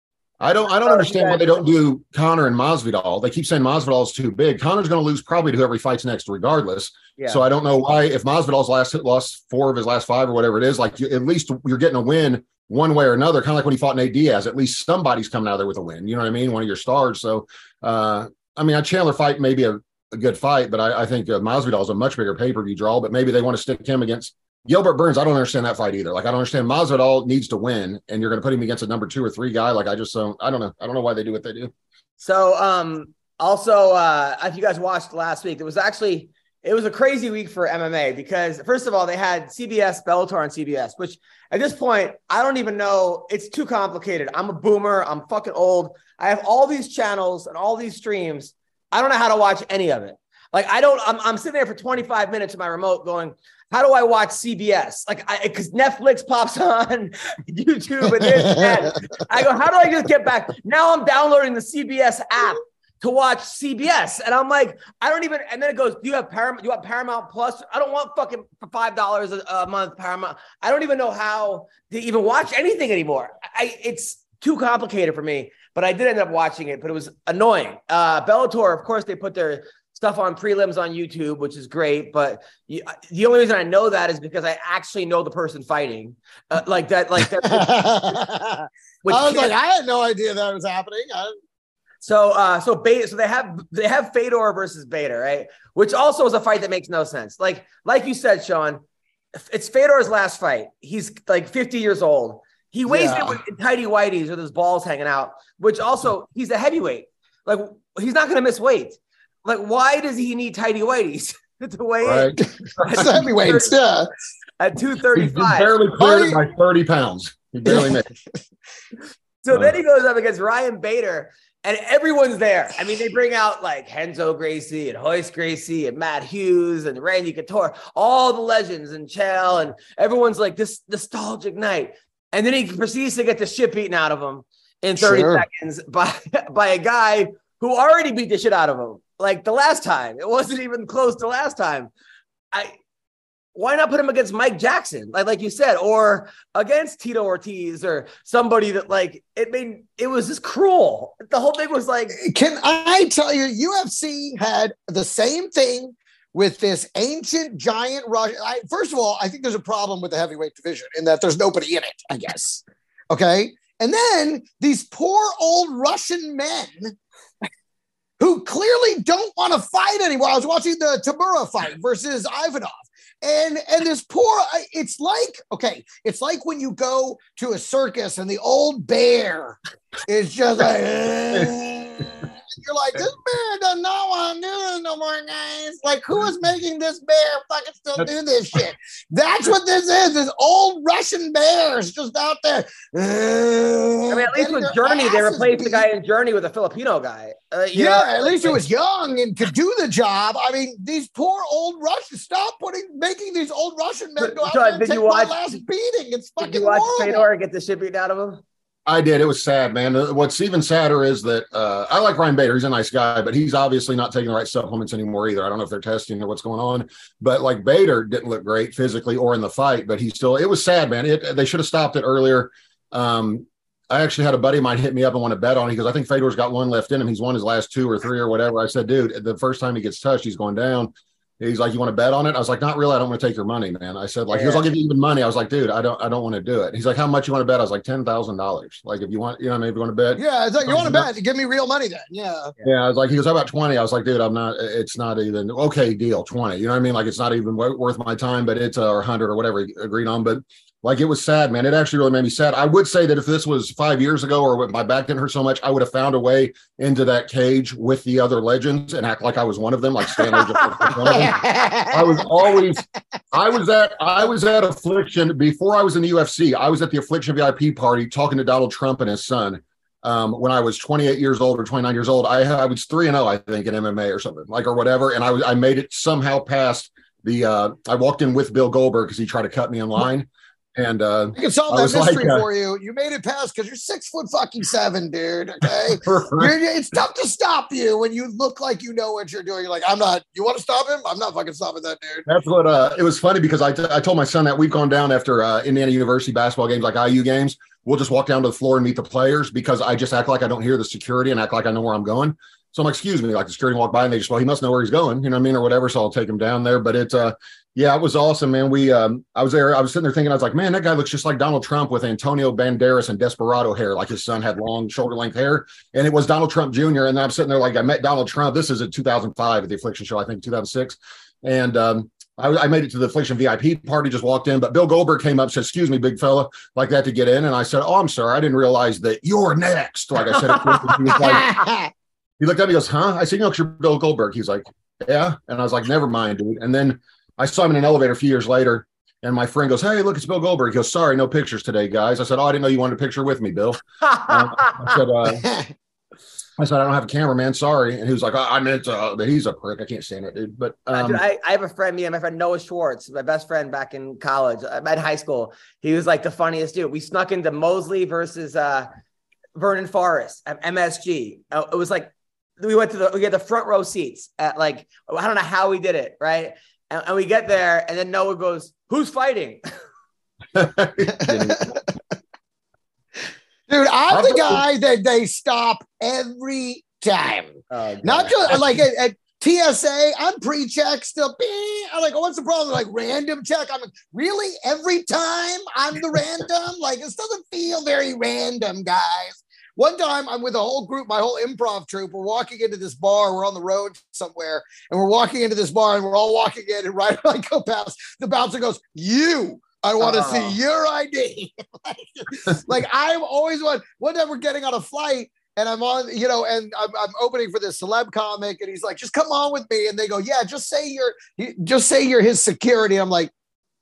Speaker 8: I don't I don't understand why they don't do Conor and Masvidal. They keep saying Masvidal is too big. Conor's going to lose probably to whoever he fights next, regardless.
Speaker 7: Yeah.
Speaker 8: So I don't know why, if Masvidal's last lost four of his last five or whatever it is, like you, at least you're getting a win one way or another. Kind of like when he fought Nate Diaz. At least somebody's coming out there with a win. You know what I mean? One of your stars. So uh, I mean, a Chandler fight may be a, a good fight, but I, I think uh, Masvidal is a much bigger pay per view draw. But maybe they want to stick him against Gilbert Burns. I don't understand that fight either. Like, I don't understand. Masvidal needs to win, and you're going to put him against a number two or three guy. Like, I just don't, I don't know. I don't know why they do what they do.
Speaker 7: So, um, also, uh, if you guys watched last week, it was actually, it was a crazy week for M M A because first of all, they had C B S, Bellator on C B S, which at this point, I don't even know. It's too complicated. I'm a boomer. I'm fucking old. I have all these channels and all these streams. I don't know how to watch any of it. Like, I don't, I'm, I'm sitting there for twenty-five minutes in my remote going, how do I watch C B S? Like, I, because Netflix pops on, YouTube, and this and that. I go, how do I just get back? Now I'm downloading the C B S app to watch C B S. And I'm like, I don't even, and then it goes, do you have Paramount? Do you want Paramount Plus? I don't want fucking for five dollars a, a month Paramount. I don't even know how to even watch anything anymore. I, it's too complicated for me, but I did end up watching it, but it was annoying. Uh, Bellator, of course, they put their stuff on prelims on YouTube, which is great. But you, the only reason I know that is because I actually know the person fighting uh, like that. Like that.
Speaker 4: I
Speaker 7: which
Speaker 4: was
Speaker 7: can't-
Speaker 4: like, I had no idea that was happening. I,
Speaker 7: So, uh, so Beta, so they have they have Fedor versus Beta, right? Which also is a fight that makes no sense. Like, like you said, Sean, it's Fedor's last fight. He's like fifty years old. He weighs
Speaker 4: Yeah.
Speaker 7: in with in tighty whities with his balls hanging out, which also he's a heavyweight. Like he's not going to miss weight. Like why does he need tighty whities to weigh
Speaker 8: Right.
Speaker 7: in?
Speaker 4: It's heavyweights, yeah.
Speaker 7: At two
Speaker 8: He, he
Speaker 7: thirty-five.
Speaker 8: barely cleared
Speaker 4: Are
Speaker 8: it
Speaker 4: you-
Speaker 8: by thirty pounds. He barely made it.
Speaker 7: So then he goes up against Ryan Bader, and everyone's there. I mean, they bring out like Henzo Gracie and Hoist Gracie and Matt Hughes and Randy Couture, all the legends and Chael, and everyone's like this nostalgic night. And then he proceeds to get the shit beaten out of him in thirty
Speaker 4: Sure.
Speaker 7: seconds by, by a guy who already beat the shit out of him. Like the last time. It wasn't even close to last time. I Why not put him against Mike Jackson, like like you said, or against Tito Ortiz or somebody that like it made it was just cruel. The whole thing was like,
Speaker 4: Can I tell you, U F C had the same thing with this ancient giant Russian. I, first of all, I think there's a problem with the heavyweight division in that there's nobody in it, I guess. Okay. And then these poor old Russian men who clearly don't want to fight anymore. I was watching the Tamura fight versus Ivanov. And and this poor, it's like, okay, it's like when you go to a circus and the old bear is just like, "Eh." You're like, this bear does not want to do this no more, guys. Like, who is making this bear fucking still do this shit? That's what this is. This old Russian bears just out there. "Eh,"
Speaker 7: I mean, at least
Speaker 4: getting
Speaker 7: with
Speaker 4: their
Speaker 7: Journey, they
Speaker 4: asses
Speaker 7: replaced the
Speaker 4: beat.
Speaker 7: guy in Journey with a Filipino guy. Uh, you
Speaker 4: Yeah,
Speaker 7: know,
Speaker 4: at least he
Speaker 7: like-
Speaker 4: was young and could do the job. I mean, these poor old Russians, stop putting making these old Russian men go out
Speaker 7: So,
Speaker 4: there and
Speaker 7: did
Speaker 4: take
Speaker 7: you
Speaker 4: my
Speaker 7: watch-
Speaker 4: last beating. It's
Speaker 7: Did
Speaker 4: fucking
Speaker 7: you watch
Speaker 4: horrible.
Speaker 7: Fedor get the shit beaten out of him?
Speaker 8: I did. It was sad, man. Uh, What's even sadder is that uh, I like Ryan Bader. He's a nice guy, but he's obviously not taking the right supplements anymore either. I don't know if they're testing or what's going on, but like Bader didn't look great physically or in the fight, but he still, it was sad, man. It, they should have stopped it earlier. Um, I actually had a buddy of mine hit me up and want to bet on it because I think Fedor's got one left in him. He's won his last two or three or whatever. I said, dude, the first time he gets touched, he's going down. He's like, you want to bet on it? I was like, not really. I don't want to take your money, man. I said, like, he goes, I'll give you even money. I was like, dude, I don't, I don't want to do it. He's like, how much you want to bet? I was like, ten thousand dollars. Like, if you want, you know, maybe you want to bet.
Speaker 4: Yeah, it's like, you want to bet? Give me real money then. Yeah.
Speaker 8: Yeah, I was like, he goes, how about twenty? I was like, dude, I'm not, it's not even, okay, deal, twenty. You know what I mean? Like, it's not even wo- worth my time, but it's, uh, or one hundred or whatever he agreed on. But like, it was sad, man. It actually really made me sad. I would say that if this was five years ago or when my back didn't hurt so much, I would have found a way into that cage with the other legends and act like I was one of them, like Stanley. Just was one of them. I was always, I was at, I was at Affliction before I was in the U F C. I was at the Affliction V I P party talking to Donald Trump and his son. Um, when I was twenty-eight years old or twenty-nine years old, I, I was three and oh, I think, in M M A or something like, or whatever. And I was, I made it somehow past the, uh, I walked in with Bill Goldberg because he tried to cut me in line. And uh,
Speaker 4: I can solve
Speaker 8: I
Speaker 4: that
Speaker 8: was
Speaker 4: mystery
Speaker 8: like, uh,
Speaker 4: for you. You made it past because you're six foot fucking seven, dude. Okay. You're, it's tough to stop you when you look like you know what you're doing. You're like, I'm not, you want to stop him? I'm not fucking stopping that dude.
Speaker 8: That's what uh it was funny because I, t- I told my son that we've gone down after uh, Indiana University basketball games, like I U games. We'll just walk down to the floor and meet the players because I just act like I don't hear the security and act like I know where I'm going. So I'm like, excuse me, like the security walk by and they just, well, he must know where he's going, you know what I mean, or whatever. So I'll take him down there. But it's uh yeah, it was awesome, man. We um I was there, I was sitting there thinking, I was like, man, that guy looks just like Donald Trump with Antonio Banderas and Desperado hair, like his son had long shoulder length hair. And it was Donald Trump Junior And I'm sitting there like I met Donald Trump. This is in two thousand five at the Affliction show, I think two thousand six. And um I, I made it to the Affliction V I P party, just walked in, but Bill Goldberg came up and said, excuse me, big fella, like that to get in. And I said, oh, I'm sorry. I didn't realize that you're next. Like I said, it, he, was like, he looked at me, he goes, huh? I said, you know, you're Bill Goldberg. He's like, yeah. And I was like, never mind, dude. And then I saw him in an elevator a few years later. And my friend goes, hey, look, it's Bill Goldberg. He goes, sorry, no pictures today, guys. I said, oh, I didn't know you wanted a picture with me, Bill. Um, I said, uh, I said, I don't have a camera, man. Sorry. And he was like, I, I meant uh, that he's a prick. I can't stand it, dude. But um,
Speaker 7: Dude, I, I have a friend, me and my friend Noah Schwartz, my best friend back in college, uh, at high school. He was like the funniest dude. We snuck into Mosley versus uh, Vernon Forrest at M S G. Uh, it was like, we went to the, we had the front row seats at like, I don't know how we did it, right? And, and we get there and then Noah goes, who's fighting?
Speaker 4: Dude, I'm the guy that they stop every time.
Speaker 7: Oh,
Speaker 4: Not just like at, at T S A, I'm pre-check still. Beep. I'm like, oh, what's the problem? Like random check. I'm like, really? Every time I'm the random? Like, this doesn't feel very random, guys. One time I'm with a whole group, my whole improv troupe. We're walking into this bar. We're on the road somewhere, and we're walking into this bar, and we're all walking in. And right when I go past, the bouncer goes, "You, I want to
Speaker 7: Oh.
Speaker 4: see your I D." like, like I'm always one. One time we're getting on a flight. And I'm on, you know, and I'm, I'm opening for this celeb comic, and he's like, "Just come on with me." And they go, "Yeah, just say you're, just say you're his security." I'm like,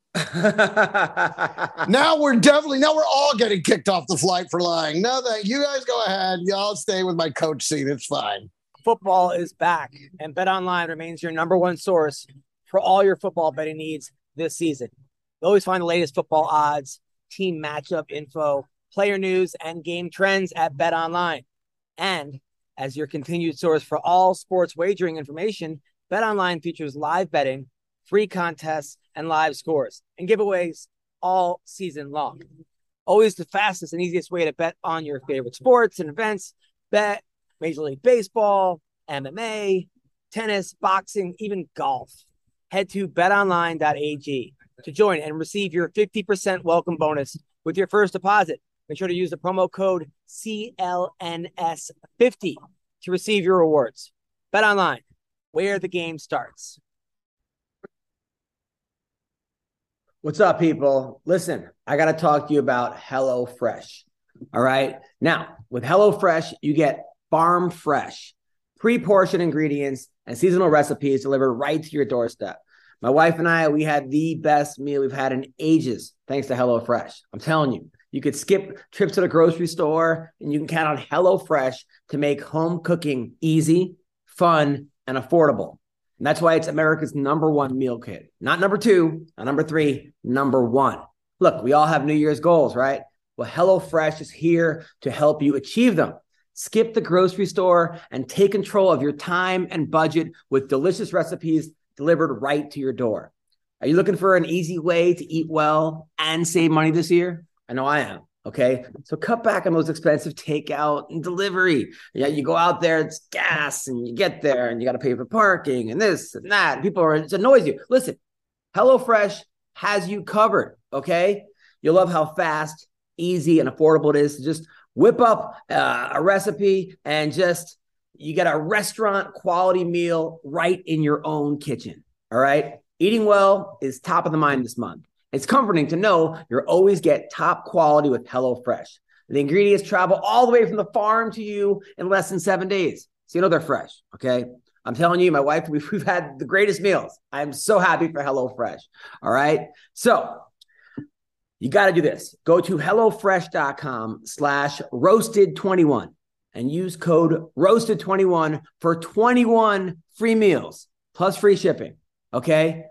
Speaker 4: now we're definitely, now we're all getting kicked off the flight for lying. No, thank you guys. Go ahead, y'all stay with my coach seat. It's fine.
Speaker 9: Football is back, and BetOnline remains your number one source for all your football betting needs this season. You always find the latest football odds, team matchup info, player news, and game trends at BetOnline. And as your continued source for all sports wagering information, BetOnline features live betting, free contests, and live scores and giveaways all season long. Always the fastest and easiest way to bet on your favorite sports and events. Bet Major League Baseball, M M A, tennis, boxing, even golf. Head to bet online dot a g to join and receive your fifty percent welcome bonus with your first deposit. Make sure to use the promo code C L N S fifty to receive your rewards. BetOnline, where the game starts.
Speaker 7: What's up, people? Listen, I got to talk to you about HelloFresh. All right. Now, with HelloFresh, you get farm fresh, pre-portioned ingredients and seasonal recipes delivered right to your doorstep. My wife and I, we had the best meal we've had in ages, thanks to HelloFresh. I'm telling you. You could skip trips to the grocery store, and you can count on HelloFresh to make home cooking easy, fun, and affordable. And that's why it's America's number one meal kit. Not number two, not number three, number one. Look, we all have New Year's goals, right? Well, HelloFresh is here to help you achieve them. Skip the grocery store and take control of your time and budget with delicious recipes delivered right to your door. Are you looking for an easy way to eat well and save money this year? I know I am. Okay. So cut back on those expensive takeout and delivery. Yeah. You go out there, it's gas, and you get there and you got to pay for parking and this and that. People are, it annoys you. Listen, HelloFresh has you covered. Okay. You'll love how fast, easy, and affordable it is to just whip up uh, a recipe and just, you get a restaurant quality meal right in your own kitchen. All right. Eating well is top of the mind this month. It's comforting to know you'll always get top quality with HelloFresh. The ingredients travel all the way from the farm to you in less than seven days. So you know they're fresh, okay? I'm telling you, my wife, we've, we've had the greatest meals. I'm so happy for HelloFresh, all right? So you got to do this. Go to HelloFresh.com slash roasted21 and use code roasted twenty-one for twenty-one free meals plus free shipping, okay?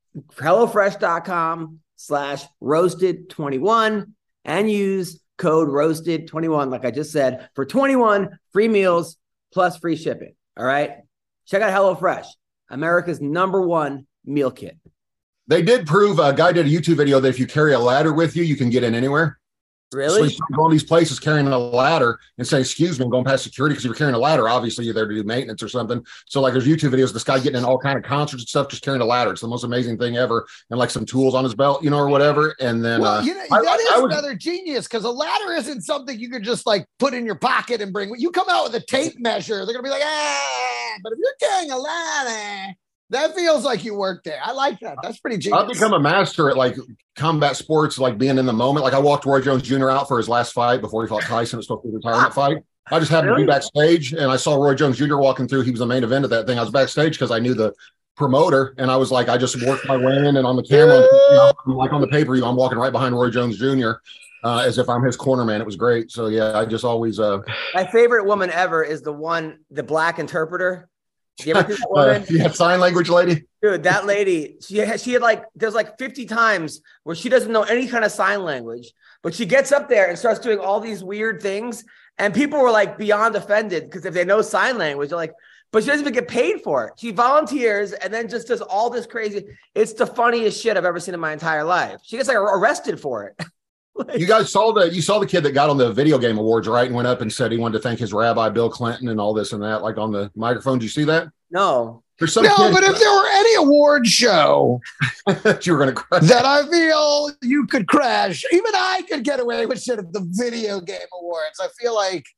Speaker 7: HelloFresh.com slash roasted 21 and use code roasted twenty-one, like I just said, for twenty-one free meals plus free shipping. All right. Check out HelloFresh, America's number one meal kit.
Speaker 8: They did prove, a guy did a YouTube video that if you carry a ladder with you, you can get in anywhere.
Speaker 7: Really?
Speaker 8: So you go in these places carrying a ladder and say, excuse me, I'm going past security because you're carrying a ladder. Obviously, you're there to do maintenance or something. So like there's YouTube videos of this guy getting in all kind of concerts and stuff, just carrying a ladder. It's the most amazing thing ever. And like some tools on his belt, you know, or whatever. And then
Speaker 4: well,
Speaker 8: uh,
Speaker 4: you know,
Speaker 8: I,
Speaker 4: that
Speaker 8: I,
Speaker 4: is
Speaker 8: I was,
Speaker 4: rather genius because a ladder isn't something you could just like put in your pocket and bring. You come out with a tape measure, they're going to be like, ah, but if you're carrying a ladder, that feels like you work there. I like that. That's pretty genius.
Speaker 8: I've become a master at like combat sports, like being in the moment. Like I walked Roy Jones Junior out for his last fight before he fought Tyson. It's supposed to be a retirement fight. I just happened
Speaker 7: Really?
Speaker 8: to be backstage and I saw Roy Jones Junior walking through. He was the main event of that thing. I was backstage because I knew the promoter and I was like, I just worked my way in and on the camera, you know, like on the pay-per-view, I'm walking right behind Roy Jones Junior Uh, as if I'm his corner man. It was great. So yeah, I just always uh
Speaker 7: My favorite woman ever is the one, the black interpreter. You ever see that woman?
Speaker 8: uh, yeah, sign language lady.
Speaker 7: Dude, that lady, she had, she had like, there's like fifty times where she doesn't know any kind of sign language, but she gets up there and starts doing all these weird things. And people were like beyond offended because if they know sign language, they're like, but she doesn't even get paid for it. She volunteers and then just does all this crazy. It's the funniest shit I've ever seen in my entire life. She gets like arrested for it. Like,
Speaker 8: You guys saw the you saw the kid that got on the video game awards, right? And went up and said he wanted to thank his rabbi, Bill Clinton, and all this and that, like on the microphone. Did you see that?
Speaker 7: no.
Speaker 8: There's some
Speaker 4: No,
Speaker 8: kid-
Speaker 4: but if there were any award show
Speaker 8: that you were going to cry.
Speaker 4: that I feel you could crash, even I could get away with shit at the video game awards. I feel like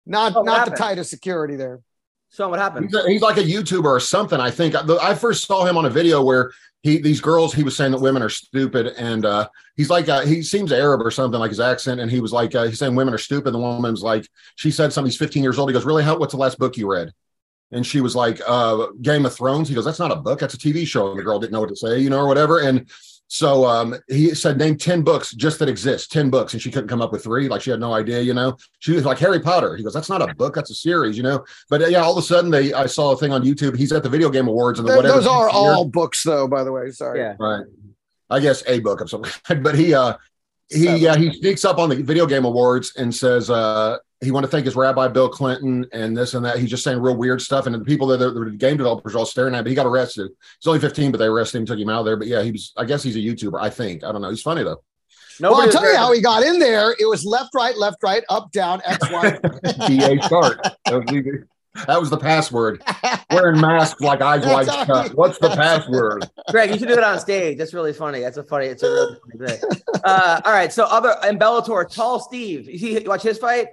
Speaker 4: Not
Speaker 7: Oh, what
Speaker 4: not the
Speaker 7: happened?
Speaker 4: tightest security there.
Speaker 7: So what happened?
Speaker 8: He's, a- he's like a YouTuber or something. I think I, I first saw him on a video where he these girls. He was saying that women are stupid, and uh, he's like uh, he seems Arab or something, like his accent. And he was like uh, he's saying women are stupid. The woman was like, she said something. He's fifteen years old. He goes, really? How? What's the last book you read? And she was like, uh, Game of Thrones. He goes, that's not a book. That's a T V show. And the girl didn't know what to say, you know, or whatever. And so um, he said, name ten books just that exist, ten books. And she couldn't come up with three. Like she had no idea, you know, she was like Harry Potter. He goes, that's not a book. That's a series, you know. But uh, yeah, all of a sudden they, I saw a thing on YouTube. He's at the Video Game Awards. And the
Speaker 4: Th-
Speaker 8: whatever.
Speaker 4: Those are all books, though, by the way. Sorry.
Speaker 7: Yeah.
Speaker 8: Right. I guess a book of something. But he, uh, he,
Speaker 4: Seven.
Speaker 8: yeah, he sneaks up on the Video Game Awards and says, uh, he wanted to thank his rabbi, Bill Clinton, and this and that. He's just saying real weird stuff. And the people that the, the game developers are all staring at him. But he got arrested. He's only fifteen, but they arrested him, took him out of there. But yeah, he was, I guess he's a YouTuber, I think. I don't know. He's funny, though.
Speaker 4: Well, I'll
Speaker 7: Nobody
Speaker 4: tell
Speaker 7: was
Speaker 4: you
Speaker 7: very-
Speaker 4: how he got in there. It was left, right, left, right, up, down, X, Y.
Speaker 8: D A start. That was, the- that was the password. Wearing masks like eyes wide
Speaker 4: That's
Speaker 8: shut. What's the password?
Speaker 7: Greg, you should do it on stage. That's really funny. That's a funny. It's a really funny thing. Uh, all right. So other in Bellator, Tall Steve. You see, you watch his fight.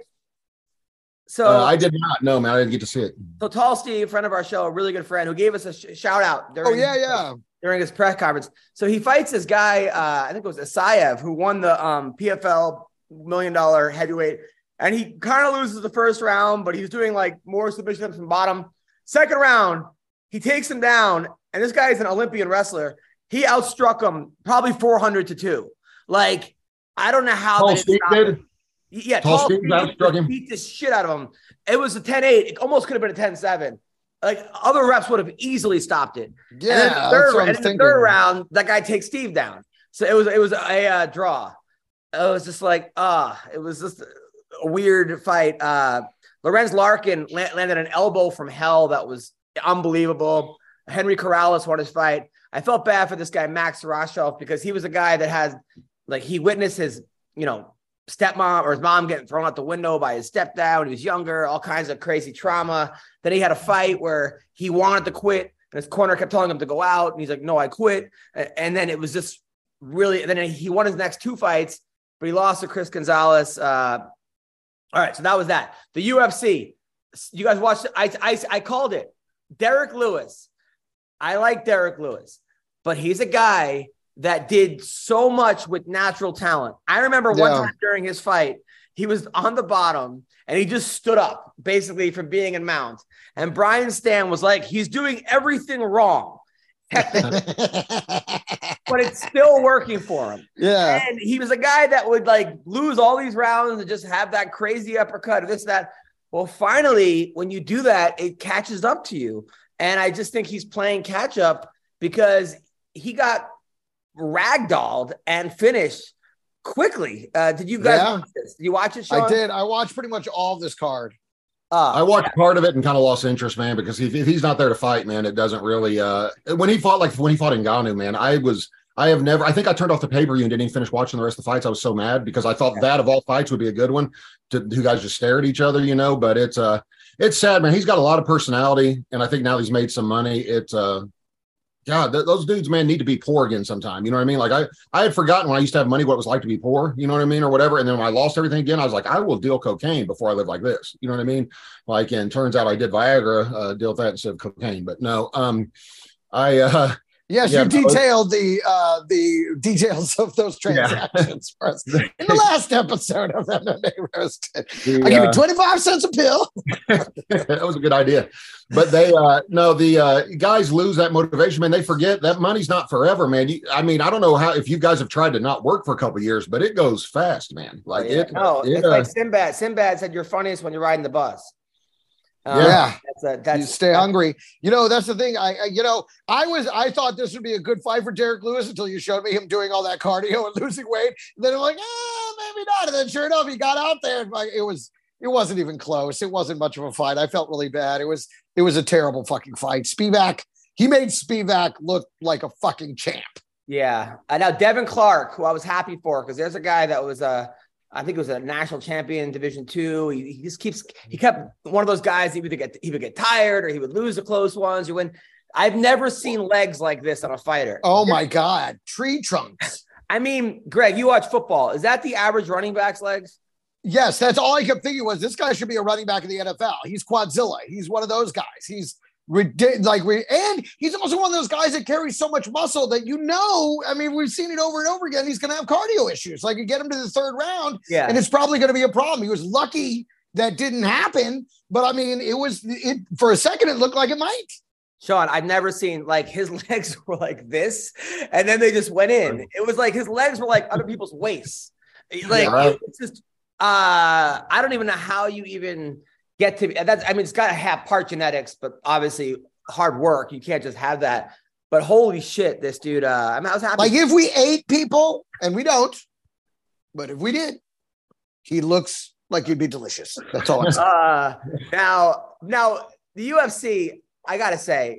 Speaker 7: So
Speaker 8: Uh, I did not know, man. I didn't get to see it.
Speaker 7: So Tall Steve, friend of our show, a really good friend, who gave us a sh- shout out during,
Speaker 4: Oh, yeah, yeah.
Speaker 7: during his press conference. So he fights this guy, uh, I think it was Asayev, who won the um, P F L million dollar heavyweight. And he kind of loses the first round, but he was doing like more submission from bottom. Second round, he takes him down. And this guy is an Olympian wrestler. He outstruck him probably four hundred to two. Like, I don't know how
Speaker 8: Tall
Speaker 7: they didn't
Speaker 8: Steve
Speaker 7: stop
Speaker 8: did?
Speaker 7: him. Yeah,
Speaker 8: Tall
Speaker 7: Tall
Speaker 8: Steve
Speaker 7: Steve
Speaker 8: outstruck him?
Speaker 7: beat the shit out of him. It was a ten eight. It almost could have been a ten seven. Like other reps would have easily stopped it.
Speaker 4: Yeah,
Speaker 7: and then the
Speaker 4: that's
Speaker 7: third,
Speaker 4: what I'm
Speaker 7: and in the
Speaker 4: thinking.
Speaker 7: third round, that guy takes Steve down. So it was it was a uh, draw. It was just like ah, uh, it was just a weird fight. Uh, Lorenz Larkin la- landed an elbow from hell that was unbelievable. Henry Corrales won his fight. I felt bad for this guy Max Sarashov because he was a guy that has like he witnessed his you know. stepmom or his mom getting thrown out the window by his stepdad when he was younger, all kinds of crazy trauma. Then he had a fight where he wanted to quit and his corner kept telling him to go out. And he's like, no, I quit. And then it was just really, then he won his next two fights, but he lost to Chris Gonzalez. Uh, all right. So that was that. The U F C, you guys watched it. I, I, I called it. Derek Lewis. I like Derek Lewis, but he's a guy that did so much with natural talent. I remember one
Speaker 4: Yeah.
Speaker 7: time during his fight, he was on the bottom and he just stood up basically from being in mount. And Brian Stan was like, he's doing everything wrong, technically, but it's still working for him.
Speaker 4: Yeah.
Speaker 7: And he was a guy that would like lose all these rounds and just have that crazy uppercut or this, that. Well, finally, when you do that, it catches up to you. And I just think he's playing catch up because he got ragdolled and finished quickly. Uh, did you guys
Speaker 4: Yeah.
Speaker 7: watch this? Did you watch it, Sean?
Speaker 4: I did. I watched pretty much all of this card.
Speaker 7: Uh,
Speaker 8: I watched part of it and kind of lost interest, man, because if, if he's not there to fight, man, it doesn't really. Uh, when he fought, like when he fought Ngannou, man, I was, I have never. I think I turned off the pay per view and didn't even finish watching the rest of the fights. I was so mad because I thought
Speaker 7: Yeah.
Speaker 8: that of all fights would be a good one. To you guys just stare at each other, you know. But it's uh, it's sad, man. He's got a lot of personality, and I think now he's made some money. It's uh. God, th- those dudes, man, need to be poor again sometime. You know what I mean? Like I, I had forgotten when I used to have money what it was like to be poor. You know what I mean, or whatever. And then when I lost everything again, I was like, I will deal cocaine before I live like this. You know what I mean? Like, and turns out I did Viagra, uh, deal with that instead of cocaine. But no, um, I, uh,
Speaker 4: Yes,
Speaker 8: Yeah,
Speaker 4: you
Speaker 8: but-
Speaker 4: detailed the uh, the details of those transactions for us in the last episode of M M A Roasted.
Speaker 8: the,
Speaker 4: I give you
Speaker 8: uh,
Speaker 4: twenty-five cents a pill.
Speaker 8: that was a good idea. But they, uh, no, the uh, guys lose that motivation, man. They forget that money's not forever, man. You, I mean, I don't know how if you guys have tried to not work for a couple of years, but it goes fast, man. Like
Speaker 7: yeah.
Speaker 8: it,
Speaker 7: no,
Speaker 8: it,
Speaker 7: it's
Speaker 8: uh,
Speaker 7: like Sinbad. Sinbad said you're funniest when you're riding the bus. Um,
Speaker 4: Yeah.
Speaker 7: that's a, that's
Speaker 4: You stay
Speaker 7: that's-
Speaker 4: hungry. You know, that's the thing. I, I, you know, I was, I thought this would be a good fight for Derek Lewis until you showed me him doing all that cardio and losing weight. And then I'm like, ah, maybe not. And then sure enough, he got out there and like, it was, it wasn't even close. It wasn't much of a fight. I felt really bad. It was, it was a terrible fucking fight. Spivak, he made Spivak look like a fucking champ.
Speaker 7: Yeah. Uh, now Devin Clark, who I was happy for, because there's a guy that was a, I think it was a national champion in Division Two. He, he just keeps, he kept one of those guys. He would get, he would get tired, or he would lose the close ones. You win. I've never seen legs like this on a fighter.
Speaker 4: Oh my God, tree trunks.
Speaker 7: I mean, Greg, you watch football. Is that the average running back's legs?
Speaker 4: Yes, that's all I kept thinking was this guy should be a running back in the N F L. He's Quadzilla. He's one of those guys. He's ridiculous. Like, and he's also one of those guys that carries so much muscle that you know. I mean, we've seen it over and over again. He's going to have cardio issues. Like, you get him to the third round,
Speaker 7: yeah,
Speaker 4: and it's probably going to be a problem. He was lucky that didn't happen, but I mean, it was it for a second. It looked like it might.
Speaker 7: Sean, I've never seen like his legs were like this, and then they just went in. It was like his legs were like other people's waists. Like
Speaker 8: Yeah, right.
Speaker 7: it's just, uh, I don't even know how you even get to. That's, I mean, it's got to have part genetics, but obviously hard work. You can't just have that. But holy shit, this dude. Uh, I mean, I was happy.
Speaker 4: Like if we ate people, and we don't, but if we did, he looks like he'd be delicious. That's all I'm saying.
Speaker 7: Uh, now, now the U F C. I gotta say,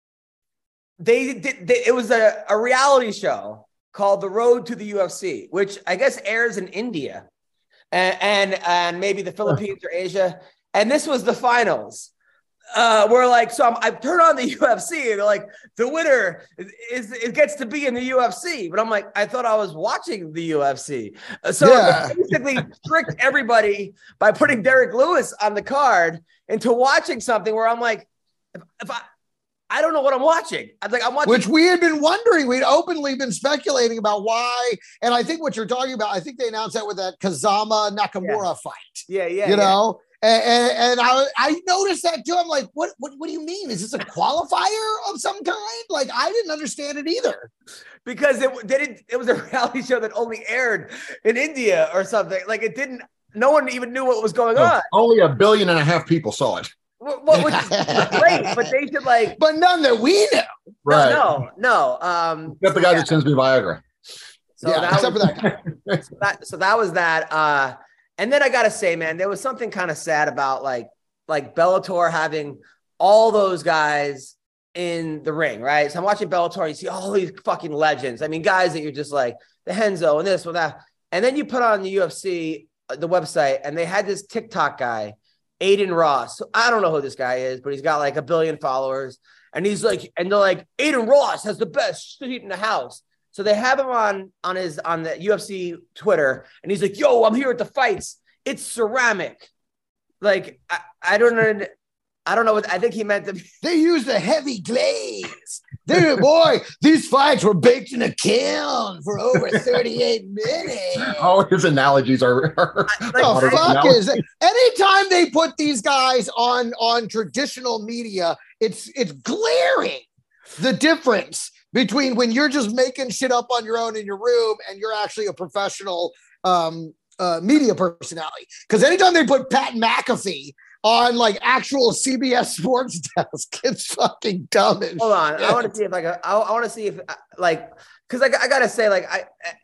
Speaker 7: they did. They, it was a, a reality show called The Road to the U F C, which I guess airs in India, and and, and maybe the Philippines or Asia. And this was the finals. Uh, we're like, so I'm, I turn on the U F C, and they're like, the winner is, is it gets to be in the U F C. But I'm like, I thought I was watching the U F C. So
Speaker 4: Yeah.
Speaker 7: they basically tricked everybody by putting Derek Lewis on the card into watching something where I'm like. If, if I, I don't know what I'm watching. I'm like, I'm watching.
Speaker 4: Which we had been wondering. We'd openly been speculating about why. And I think what you're talking about, I think they announced that with that Kazama Nakamura
Speaker 7: Yeah.
Speaker 4: fight.
Speaker 7: Yeah, yeah.
Speaker 4: You
Speaker 7: yeah.
Speaker 4: know? And, and, and I, I noticed that too. I'm like, what, what, what do you mean? Is this a qualifier of some kind? Like, I didn't understand it either.
Speaker 7: Because it they didn't, it was a reality show that only aired in India or something. Like it didn't, no one even knew what was going
Speaker 8: No,
Speaker 7: on.
Speaker 8: only a billion and a half people saw it.
Speaker 7: What, what which is great, but they should like,
Speaker 4: But none that we know.
Speaker 8: Right.
Speaker 7: no, no. Um,
Speaker 8: Except the guy
Speaker 7: yeah.
Speaker 8: that sends me Viagra.
Speaker 7: So
Speaker 4: yeah,
Speaker 7: that
Speaker 4: except
Speaker 7: was,
Speaker 4: for that guy.
Speaker 7: so that, so that was that. Uh, and then I gotta say, man, there was something kind of sad about like, like Bellator having all those guys in the ring, right? So I'm watching Bellator, you see all these fucking legends. I mean, guys that you're just like the Henzo and this or that. And then you put on the U F C, the website, and they had this TikTok guy, Aiden Ross. So I don't know who this guy is, but he's got like a billion followers. And he's like, and they're like, Aiden Ross has the best seat in the house. So they have him on, on his, on the U F C Twitter. And he's like, yo, I'm here at the fights. It's ceramic. Like, I, I don't know. I don't know what, I think he meant to be.
Speaker 4: They used a heavy glaze. They, boy, these fights were baked in a kiln for over thirty-eight minutes.
Speaker 8: All his analogies are. are
Speaker 7: Like,
Speaker 4: The
Speaker 7: I-
Speaker 4: fuck
Speaker 8: now-
Speaker 4: is that? Anytime they put these guys on on traditional media, it's it's glaring the difference between when you're just making shit up on your own in your room and you're actually a professional um, uh, media personality. Because anytime they put Pat McAfee on like actual C B S Sports desk, it's fucking dumb. as
Speaker 7: Hold on. I
Speaker 4: shit.
Speaker 7: want to see if like, I, I want to see if like, cause I, I gotta say like, I,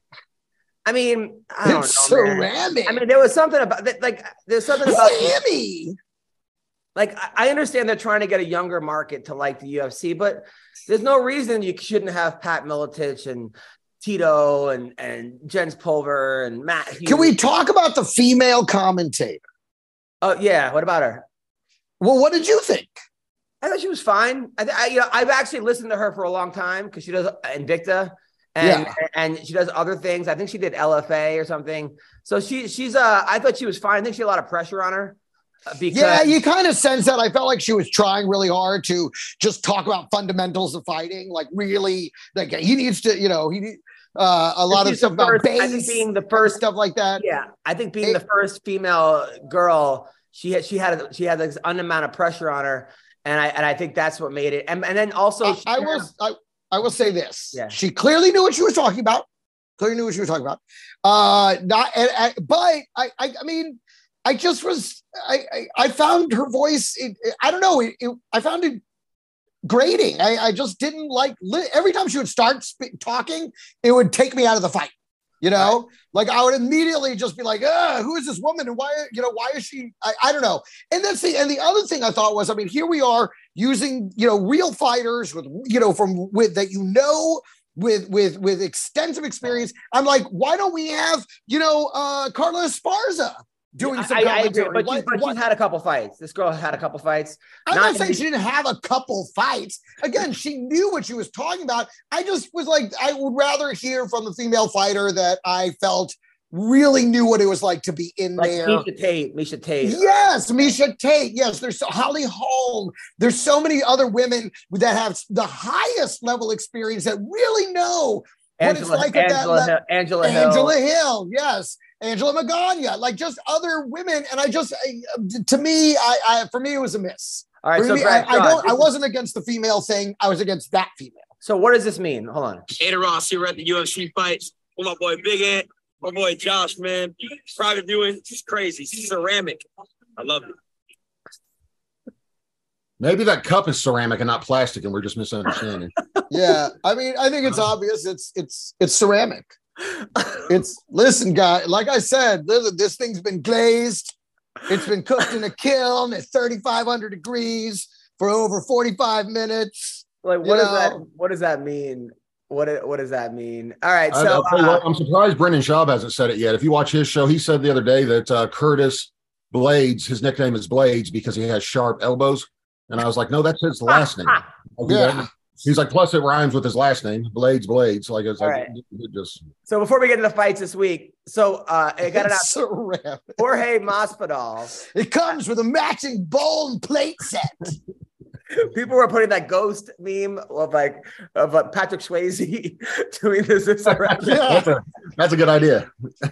Speaker 7: I mean, I don't
Speaker 4: It's
Speaker 7: know, man.
Speaker 4: ceramic.
Speaker 7: I mean, there was something about that. Like, there's something about
Speaker 4: Whammy.
Speaker 7: like, I I understand they're trying to get a younger market to like the U F C, but there's no reason you shouldn't have Pat Miletich and Tito and, and Jens Pulver and Matt Hughes.
Speaker 4: Can we talk about the female commentator?
Speaker 7: Oh yeah. What about her?
Speaker 4: Well, what did you think?
Speaker 7: I thought she was fine. I, th- I you know, I've actually listened to her for a long time because she does Invicta and
Speaker 4: Yeah.
Speaker 7: and she does other things. I think she did L F A or something. So she she's uh I thought she was fine. I think she had a lot of pressure on her uh, because
Speaker 4: Yeah, you kind of sense that. I felt like she was trying really hard to just talk about fundamentals of fighting. Like really, like he needs to, you know, he need uh, a lot of
Speaker 7: she's
Speaker 4: stuff
Speaker 7: the
Speaker 4: about
Speaker 7: first-
Speaker 4: base,
Speaker 7: I think being the first
Speaker 4: stuff like that.
Speaker 7: yeah, I think being
Speaker 4: Hey-
Speaker 7: the first female girl, she had she had she had this un amount of pressure on her, and I and I think that's what made it. And and then also
Speaker 4: I,
Speaker 7: she
Speaker 4: I
Speaker 7: had-
Speaker 4: will, I, I will say this.
Speaker 7: Yeah.
Speaker 4: She clearly knew what she was talking about. Clearly knew what she was talking about. Uh, not, and, and, but I, I, I mean, I just was, I, I, I found her voice. It, it- I don't know. It, it, I found it grating. I, I just didn't like. Li- every time she would start sp- talking, it would take me out of the fight. You know, like I would immediately just be like, uh, who is this woman? And why, you know, why is she, I, I don't know. And that's the, and the other thing I thought was, I mean, here we are using, you know, real fighters with, you know, from with that, you know, with, with, with extensive experience. I'm like, why don't we have, you know, uh, Carla Esparza doing some
Speaker 7: I, I agree,
Speaker 4: commentary?
Speaker 7: but,
Speaker 4: Why-
Speaker 7: she, but
Speaker 4: why-
Speaker 7: she's had a couple fights. This girl had a couple fights.
Speaker 4: I'm
Speaker 7: Not
Speaker 4: not,
Speaker 7: to
Speaker 4: saying
Speaker 7: be-
Speaker 4: she didn't have a couple fights. Again, she knew what she was talking about. I just was like, I would rather hear from a female fighter that I felt really knew what it was like to be in
Speaker 7: Like
Speaker 4: there.
Speaker 7: Misha Tate, Misha Tate.
Speaker 4: Yes, Misha Tate. Yes, there's so, Holly Holm. There's so many other women that have the highest level experience that really know
Speaker 7: Angela,
Speaker 4: what it's like at that
Speaker 7: Angela,
Speaker 4: level.
Speaker 7: Hill, Angela Hill.
Speaker 4: Angela Hill, yes. Angela Magana, like just other women. And I just, I, to me, I, I, for me, it was a miss.
Speaker 7: All right,
Speaker 4: For
Speaker 7: so
Speaker 4: me,
Speaker 7: Brad,
Speaker 4: I, I
Speaker 7: John,
Speaker 4: don't, I
Speaker 7: this-
Speaker 4: wasn't against the female thing. I was against that female.
Speaker 7: So what does this mean? Hold on.
Speaker 10: Ada Ross here at the U F C fights with my boy Big Ant, my boy Josh, man. Private viewing, it's crazy. Ceramic. I love it.
Speaker 8: Maybe that cup is ceramic and not plastic, and we're just misunderstanding.
Speaker 4: Yeah, I mean, I think it's obvious. It's it's it's ceramic. It's listen, guy. Like I said, listen, this thing's been glazed. It's been cooked in a kiln at thirty-five hundred degrees for over forty-five minutes.
Speaker 7: Like, what
Speaker 4: You
Speaker 7: does that?
Speaker 4: know?
Speaker 7: What does that mean? What What does that mean? All right,
Speaker 8: I,
Speaker 7: so
Speaker 8: I'll tell you
Speaker 7: uh,
Speaker 8: what, I'm surprised Brendan Schaub hasn't said it yet. If you watch his show, he said the other day that uh, Curtis Blades, his nickname is Blades because he has sharp elbows. And I was like, no, that's his last name.
Speaker 4: Yeah.
Speaker 8: He's like, plus it rhymes with his last name, Blades, Blades. Like, it's
Speaker 7: All
Speaker 8: like,
Speaker 7: right.
Speaker 8: it just.
Speaker 7: so before we get into the fights this week, so uh, I got it out.
Speaker 4: It's ceramic.
Speaker 7: Jorge Masvidal.
Speaker 4: It comes with a matching bowl and plate set.
Speaker 7: People were putting that ghost meme of like of uh, Patrick Swayze doing this. this around.
Speaker 8: That's a, that's a good idea.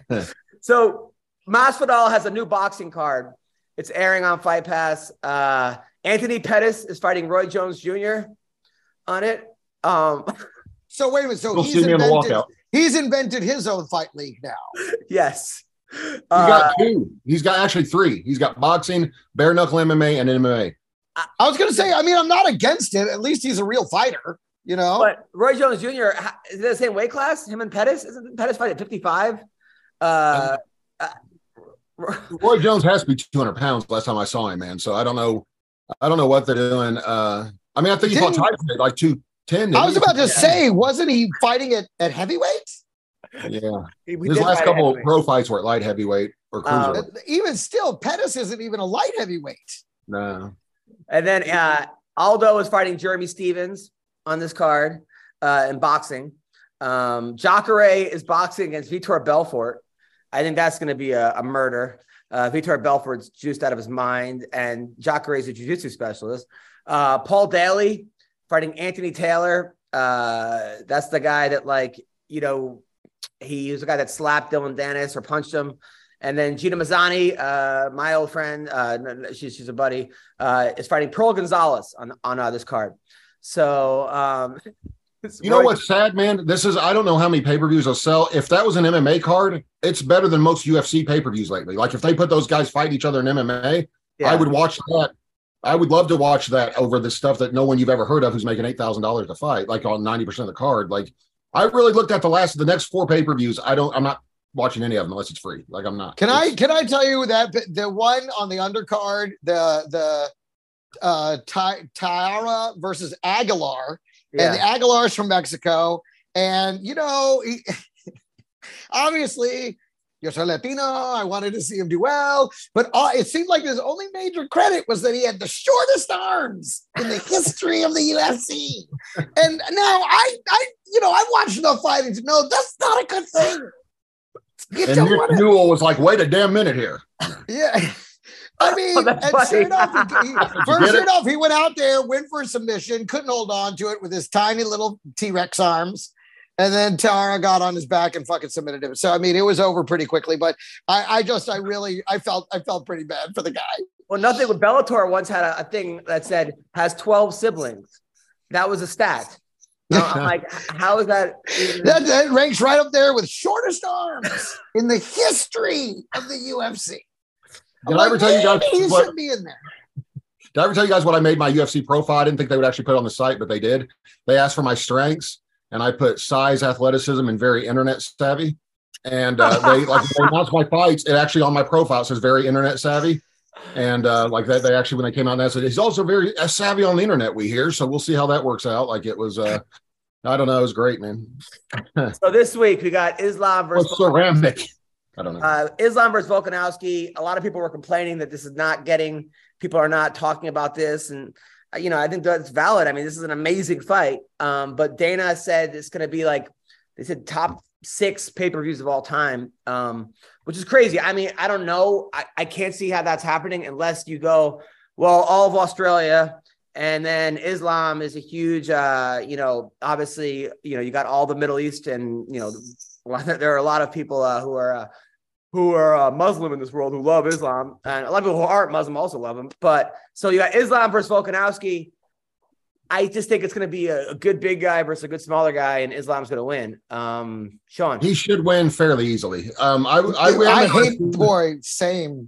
Speaker 7: So Masvidal has a new boxing card. It's airing on Fight Pass. Uh, Anthony Pettis is fighting Roy Jones Junior on it. Um,
Speaker 4: So wait a minute. So
Speaker 8: You'll
Speaker 4: he's
Speaker 8: see me in the
Speaker 4: invented,
Speaker 8: walkout.
Speaker 4: he's invented his own fight league now.
Speaker 7: yes.
Speaker 8: He
Speaker 7: Uh,
Speaker 8: got two. He's got actually three. He's got boxing, bare knuckle M M A, and M M A.
Speaker 4: I was going to say, I mean, I'm not against it. At least he's a real fighter, you know?
Speaker 7: But Roy Jones Junior ha- is it the same weight class? Him and Pettis? Isn't Pettis fight at fifty-five? Uh, uh,
Speaker 8: Roy Jones has to be two hundred pounds last time I saw him, man. So I don't know. I don't know what they're doing. Uh, I mean, I think he fought
Speaker 4: Didn't-
Speaker 8: Tyson at like two ten.
Speaker 4: I was about to say, wasn't he fighting at, at heavyweight?
Speaker 8: Yeah.
Speaker 7: he- we
Speaker 8: His
Speaker 7: did
Speaker 8: last
Speaker 7: fight
Speaker 8: couple
Speaker 7: heavyweight.
Speaker 8: pro fights were at light heavyweight or
Speaker 7: Um,
Speaker 8: cruiser.
Speaker 4: Even still, Pettis isn't even a light heavyweight.
Speaker 8: no.
Speaker 7: And then uh, Aldo is fighting Jeremy Stevens on this card uh, in boxing. Um, Jacare is boxing against Vitor Belfort. I think that's going to be a, a murder. Uh, Vitor Belfort's juiced out of his mind, and Jacare is a jiu-jitsu specialist. Uh, Paul Daly fighting Anthony Taylor. Uh, that's the guy that, like, you know, he was the guy that slapped Dylan Dennis or punched him. And then Gina Mazzani, uh, my old friend, uh, she's, she's a buddy, uh, is fighting Pearl Gonzalez on, on uh, this card. So, um,
Speaker 8: You know what's sad, man? This is, I don't know how many pay-per-views will sell. If that was an M M A card, it's better than most U F C pay-per-views lately. Like if they put those guys fight each other in M M A,
Speaker 7: Yeah.
Speaker 8: I would watch that. I would love to watch that over the stuff that no one you've ever heard of who's making eight thousand dollars to fight, like on ninety percent of the card. Like I really looked at the last, the next four pay-per-views. I don't, I'm not watching any of them unless it's free. Like I'm not.
Speaker 4: Can I
Speaker 8: It's-
Speaker 4: can I tell you that the one on the undercard, the the uh Ty, Tyara versus Aguilar,
Speaker 7: Yeah.
Speaker 4: and the Aguilar's from Mexico, and you know, he, obviously, yo soy Latino. I wanted to see him do well, but uh, it seemed like his only major credit was that he had the shortest arms in the history of the U F C. And now I, I, you know, I've watched enough fighting to know that's not a good thing. You
Speaker 8: And
Speaker 4: don't
Speaker 8: Nick
Speaker 4: wanna-
Speaker 8: Newell was like, wait a damn minute here.
Speaker 4: yeah. I mean,
Speaker 7: Oh, that's
Speaker 4: and sure
Speaker 7: funny.
Speaker 4: enough, he, he, for,
Speaker 8: get
Speaker 4: sure
Speaker 8: it?
Speaker 4: enough, he went out there, went for a submission, couldn't hold on to it with his tiny little T-Rex arms. And then Tara got on his back and fucking submitted him. So, I mean, it was over pretty quickly, but I, I just, I really, I felt, I felt pretty bad for the guy.
Speaker 7: Well, nothing with Bellator once had a, a thing that said has twelve siblings. That was a stat. Now, I'm like, how is that? Even-
Speaker 4: That, that ranks right up there with shortest arms in the history of the U F C.
Speaker 8: Did
Speaker 4: I'm
Speaker 8: I ever
Speaker 4: like,
Speaker 8: tell you guys
Speaker 4: maybe he
Speaker 8: what-
Speaker 4: should be in there.
Speaker 8: Did I ever tell you guys what I made my U F C profile? I didn't think they would actually put it on the site, but they did. They asked for my strengths, and I put size, athleticism, and very internet savvy. And uh, they like when they announced my fights. It actually on my profile it says very internet savvy, and uh, like that they actually when they came out and said he's also very uh, savvy on the internet. We hear, so we'll see how that works out. Like it was, uh, I don't know, it was great, man.
Speaker 7: So this week we got Islam versus
Speaker 8: What's ceramic? I don't know.
Speaker 7: uh, Islam versus Volkanovski. A lot of people were complaining that this is not getting. People are not talking about this, and uh, you know I think that's valid. I mean, this is an amazing fight. Um, but Dana said it's going to be like they said top six pay-per-views of all time, um, which is crazy. I mean, I don't know. I, I can't see how that's happening unless you go, well, all of Australia, and then Islam is a huge, uh, you know, obviously, you know, you got all the Middle East, and, you know, there are a lot of people uh, who are uh, who are uh, Muslim in this world who love Islam, and a lot of people who aren't Muslim also love him. But so you got Islam versus Volkanovski. I just think it's going to be a, a good big guy versus a good smaller guy, and Islam's going to win. Um, Sean,
Speaker 8: he should win fairly easily. Um, I I,
Speaker 4: I, I hate boy same.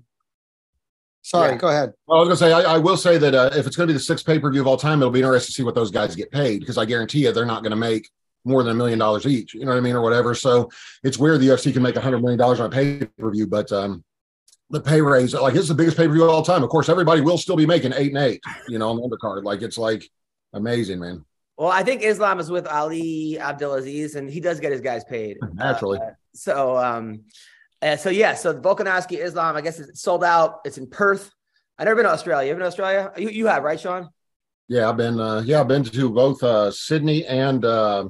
Speaker 4: Sorry, yeah. Go ahead.
Speaker 8: Well, I was going to say I, I will say that uh, if it's going to be the sixth pay per view of all time, it'll be interesting to see what those guys get paid, because I guarantee you they're not going to make more than a million dollars each. You know what I mean, or whatever. So it's weird the U F C can make a hundred million dollars on a pay per view, but um, the pay raise, like, it's the biggest pay per view of all time. Of course, everybody will still be making eight and eight. You know, on the undercard, like it's like. Amazing, man.
Speaker 7: Well, I think Islam is with Ali Abdelaziz, and he does get his guys paid
Speaker 8: naturally.
Speaker 7: Uh, so, um, uh, so yeah, so Volkanovski Islam, I guess it's sold out. It's in Perth. I've never been to Australia. You been to Australia? You, you have, right, Sean?
Speaker 8: Yeah, I've been. Uh, yeah, I've been to both uh, Sydney and uh,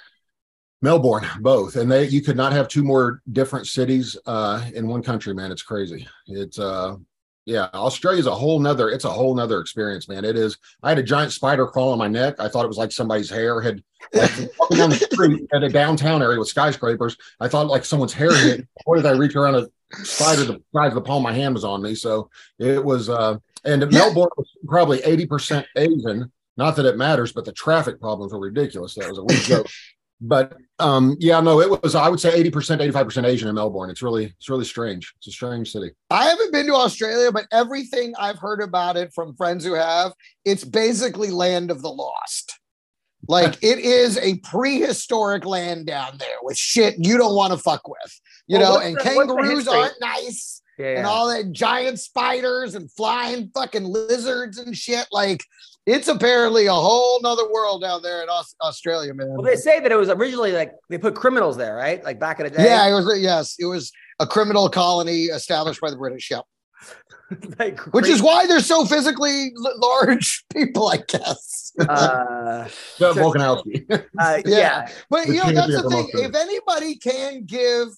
Speaker 8: Melbourne, both, and they. You could not have two more different cities uh, in one country, man. It's crazy. It's. Uh, Yeah, Australia's a whole nother, it's a whole nother experience, man. It is. I had a giant spider crawl on my neck. I thought it was like somebody's hair had like, walking down the street at a downtown area with skyscrapers. I thought like someone's hair hit. Boy, did I reach around a spider the size of the palm of my hand was on me. So it was, uh, and yeah. Melbourne was probably eighty percent Asian. Not that it matters, but the traffic problems were ridiculous. That was a weird joke. But um, yeah, no, it was, I would say eighty percent, eighty-five percent Asian in Melbourne. It's really, it's really strange. It's a strange city.
Speaker 4: I haven't been to Australia, but everything I've heard about it from friends who have, it's basically land of the lost. Like it is a prehistoric land down there with shit you don't want to fuck with, you well, know, and the, kangaroos aren't nice yeah, yeah. and all that giant spiders and flying fucking lizards and shit. Like, it's apparently a whole nother world down there in Australia, man.
Speaker 7: Well, they say that it was originally like they put criminals there, right? Like back in the day.
Speaker 4: Yeah, it was. Yes, it was a criminal colony established by the British. Yep. Like, which is why they're so physically large people, I guess. Uh,
Speaker 8: so, Volkanovski.
Speaker 7: uh, yeah.
Speaker 4: yeah, but you know that's the thing. If anybody can give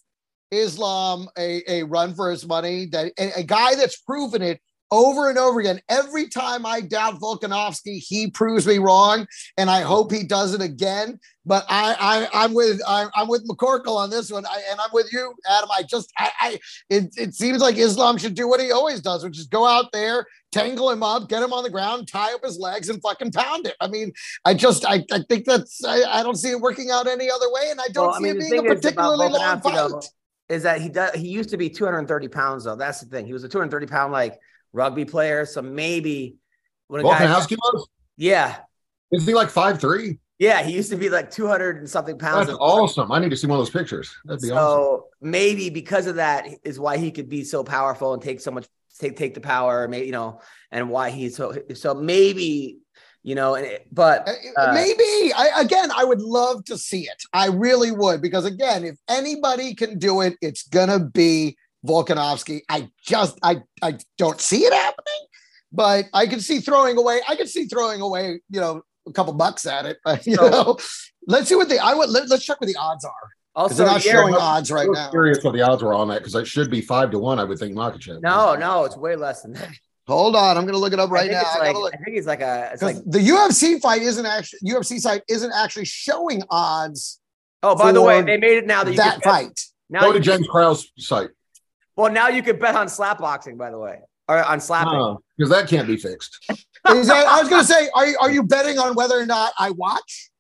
Speaker 4: Islam a, a run for his money, that a, a guy that's proven it over and over again. Every time I doubt Volkanovski, he proves me wrong, and I hope he does it again. But I, I I'm with I, I'm with McCorkle on this one, I, and I'm with you, Adam. I just I, I it, it seems like Islam should do what he always does, which is go out there, tangle him up, get him on the ground, tie up his legs, and fucking pound it. I mean, I just I, I think that's I, I don't see it working out any other way, and I don't well, see I mean, it being a particularly long fight. Though,
Speaker 7: is that he does he used to be two hundred thirty pounds though? That's the thing. He was a two hundred thirty pound like rugby player, so maybe
Speaker 8: when a Volkanovski was?
Speaker 7: Yeah.
Speaker 8: Is he like five three?
Speaker 7: Yeah, he used to be like two hundred and something pounds.
Speaker 8: That's awesome. I need to see one of those pictures. That'd be
Speaker 7: so
Speaker 8: awesome.
Speaker 7: So maybe because of that is why he could be so powerful and take so much take take the power, maybe, you know, and why he's so so maybe, you know, and it, but
Speaker 4: uh, maybe I again I would love to see it. I really would, because again, if anybody can do it, it's gonna be Volkanovski. I just I I don't see it happening, but I can see throwing away. I can see throwing away, you know, a couple bucks at it. You so, know, let's see what the I would let, let's check what the odds are. Also, they're not showing
Speaker 8: I'm
Speaker 4: odds right now.
Speaker 8: Curious what the odds were on that, because it should be five to one. I would think Makhachev.
Speaker 7: No, no, it's way less than that.
Speaker 4: Hold on, I'm going to look it up right now.
Speaker 7: Like,
Speaker 4: I,
Speaker 7: I think it's like a it's like
Speaker 4: the U F C fight isn't actually U F C site isn't actually showing odds.
Speaker 7: Oh, by the way, they made it now that you
Speaker 4: that
Speaker 7: can
Speaker 4: fight.
Speaker 7: Now
Speaker 8: go to James Krause site.
Speaker 7: Well, now you could bet on slap boxing, by the way, or on slapping,
Speaker 8: because that can't be fixed.
Speaker 4: Is that, I was going to say, are you, are you betting on whether or not I watch?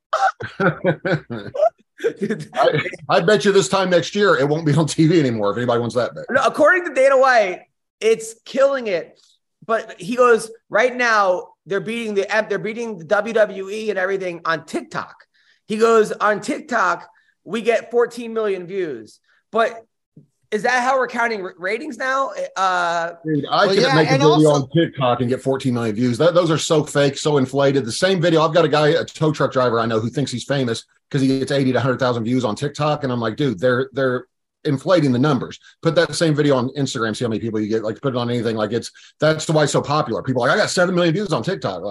Speaker 8: I, I bet you this time next year it won't be on T V anymore if anybody wants that bet.
Speaker 7: No, according to Dana White, it's killing it. But he goes, right now they're beating the they're beating the W W E and everything on TikTok. He goes, on TikTok we get fourteen million views, but is that how we're counting ratings now? Uh,
Speaker 8: Dude, I well, could yeah, make a video also, on TikTok and get fourteen million views. That, those are so fake, so inflated. The same video, I've got a guy, a tow truck driver I know, who thinks he's famous because he gets eighty to one hundred thousand views on TikTok. And I'm like, dude, they're they're inflating the numbers. Put that same video on Instagram, see how many people you get. Like, put it on anything. Like, it's that's why it's so popular. People are like, I got seven million views on TikTok. Like,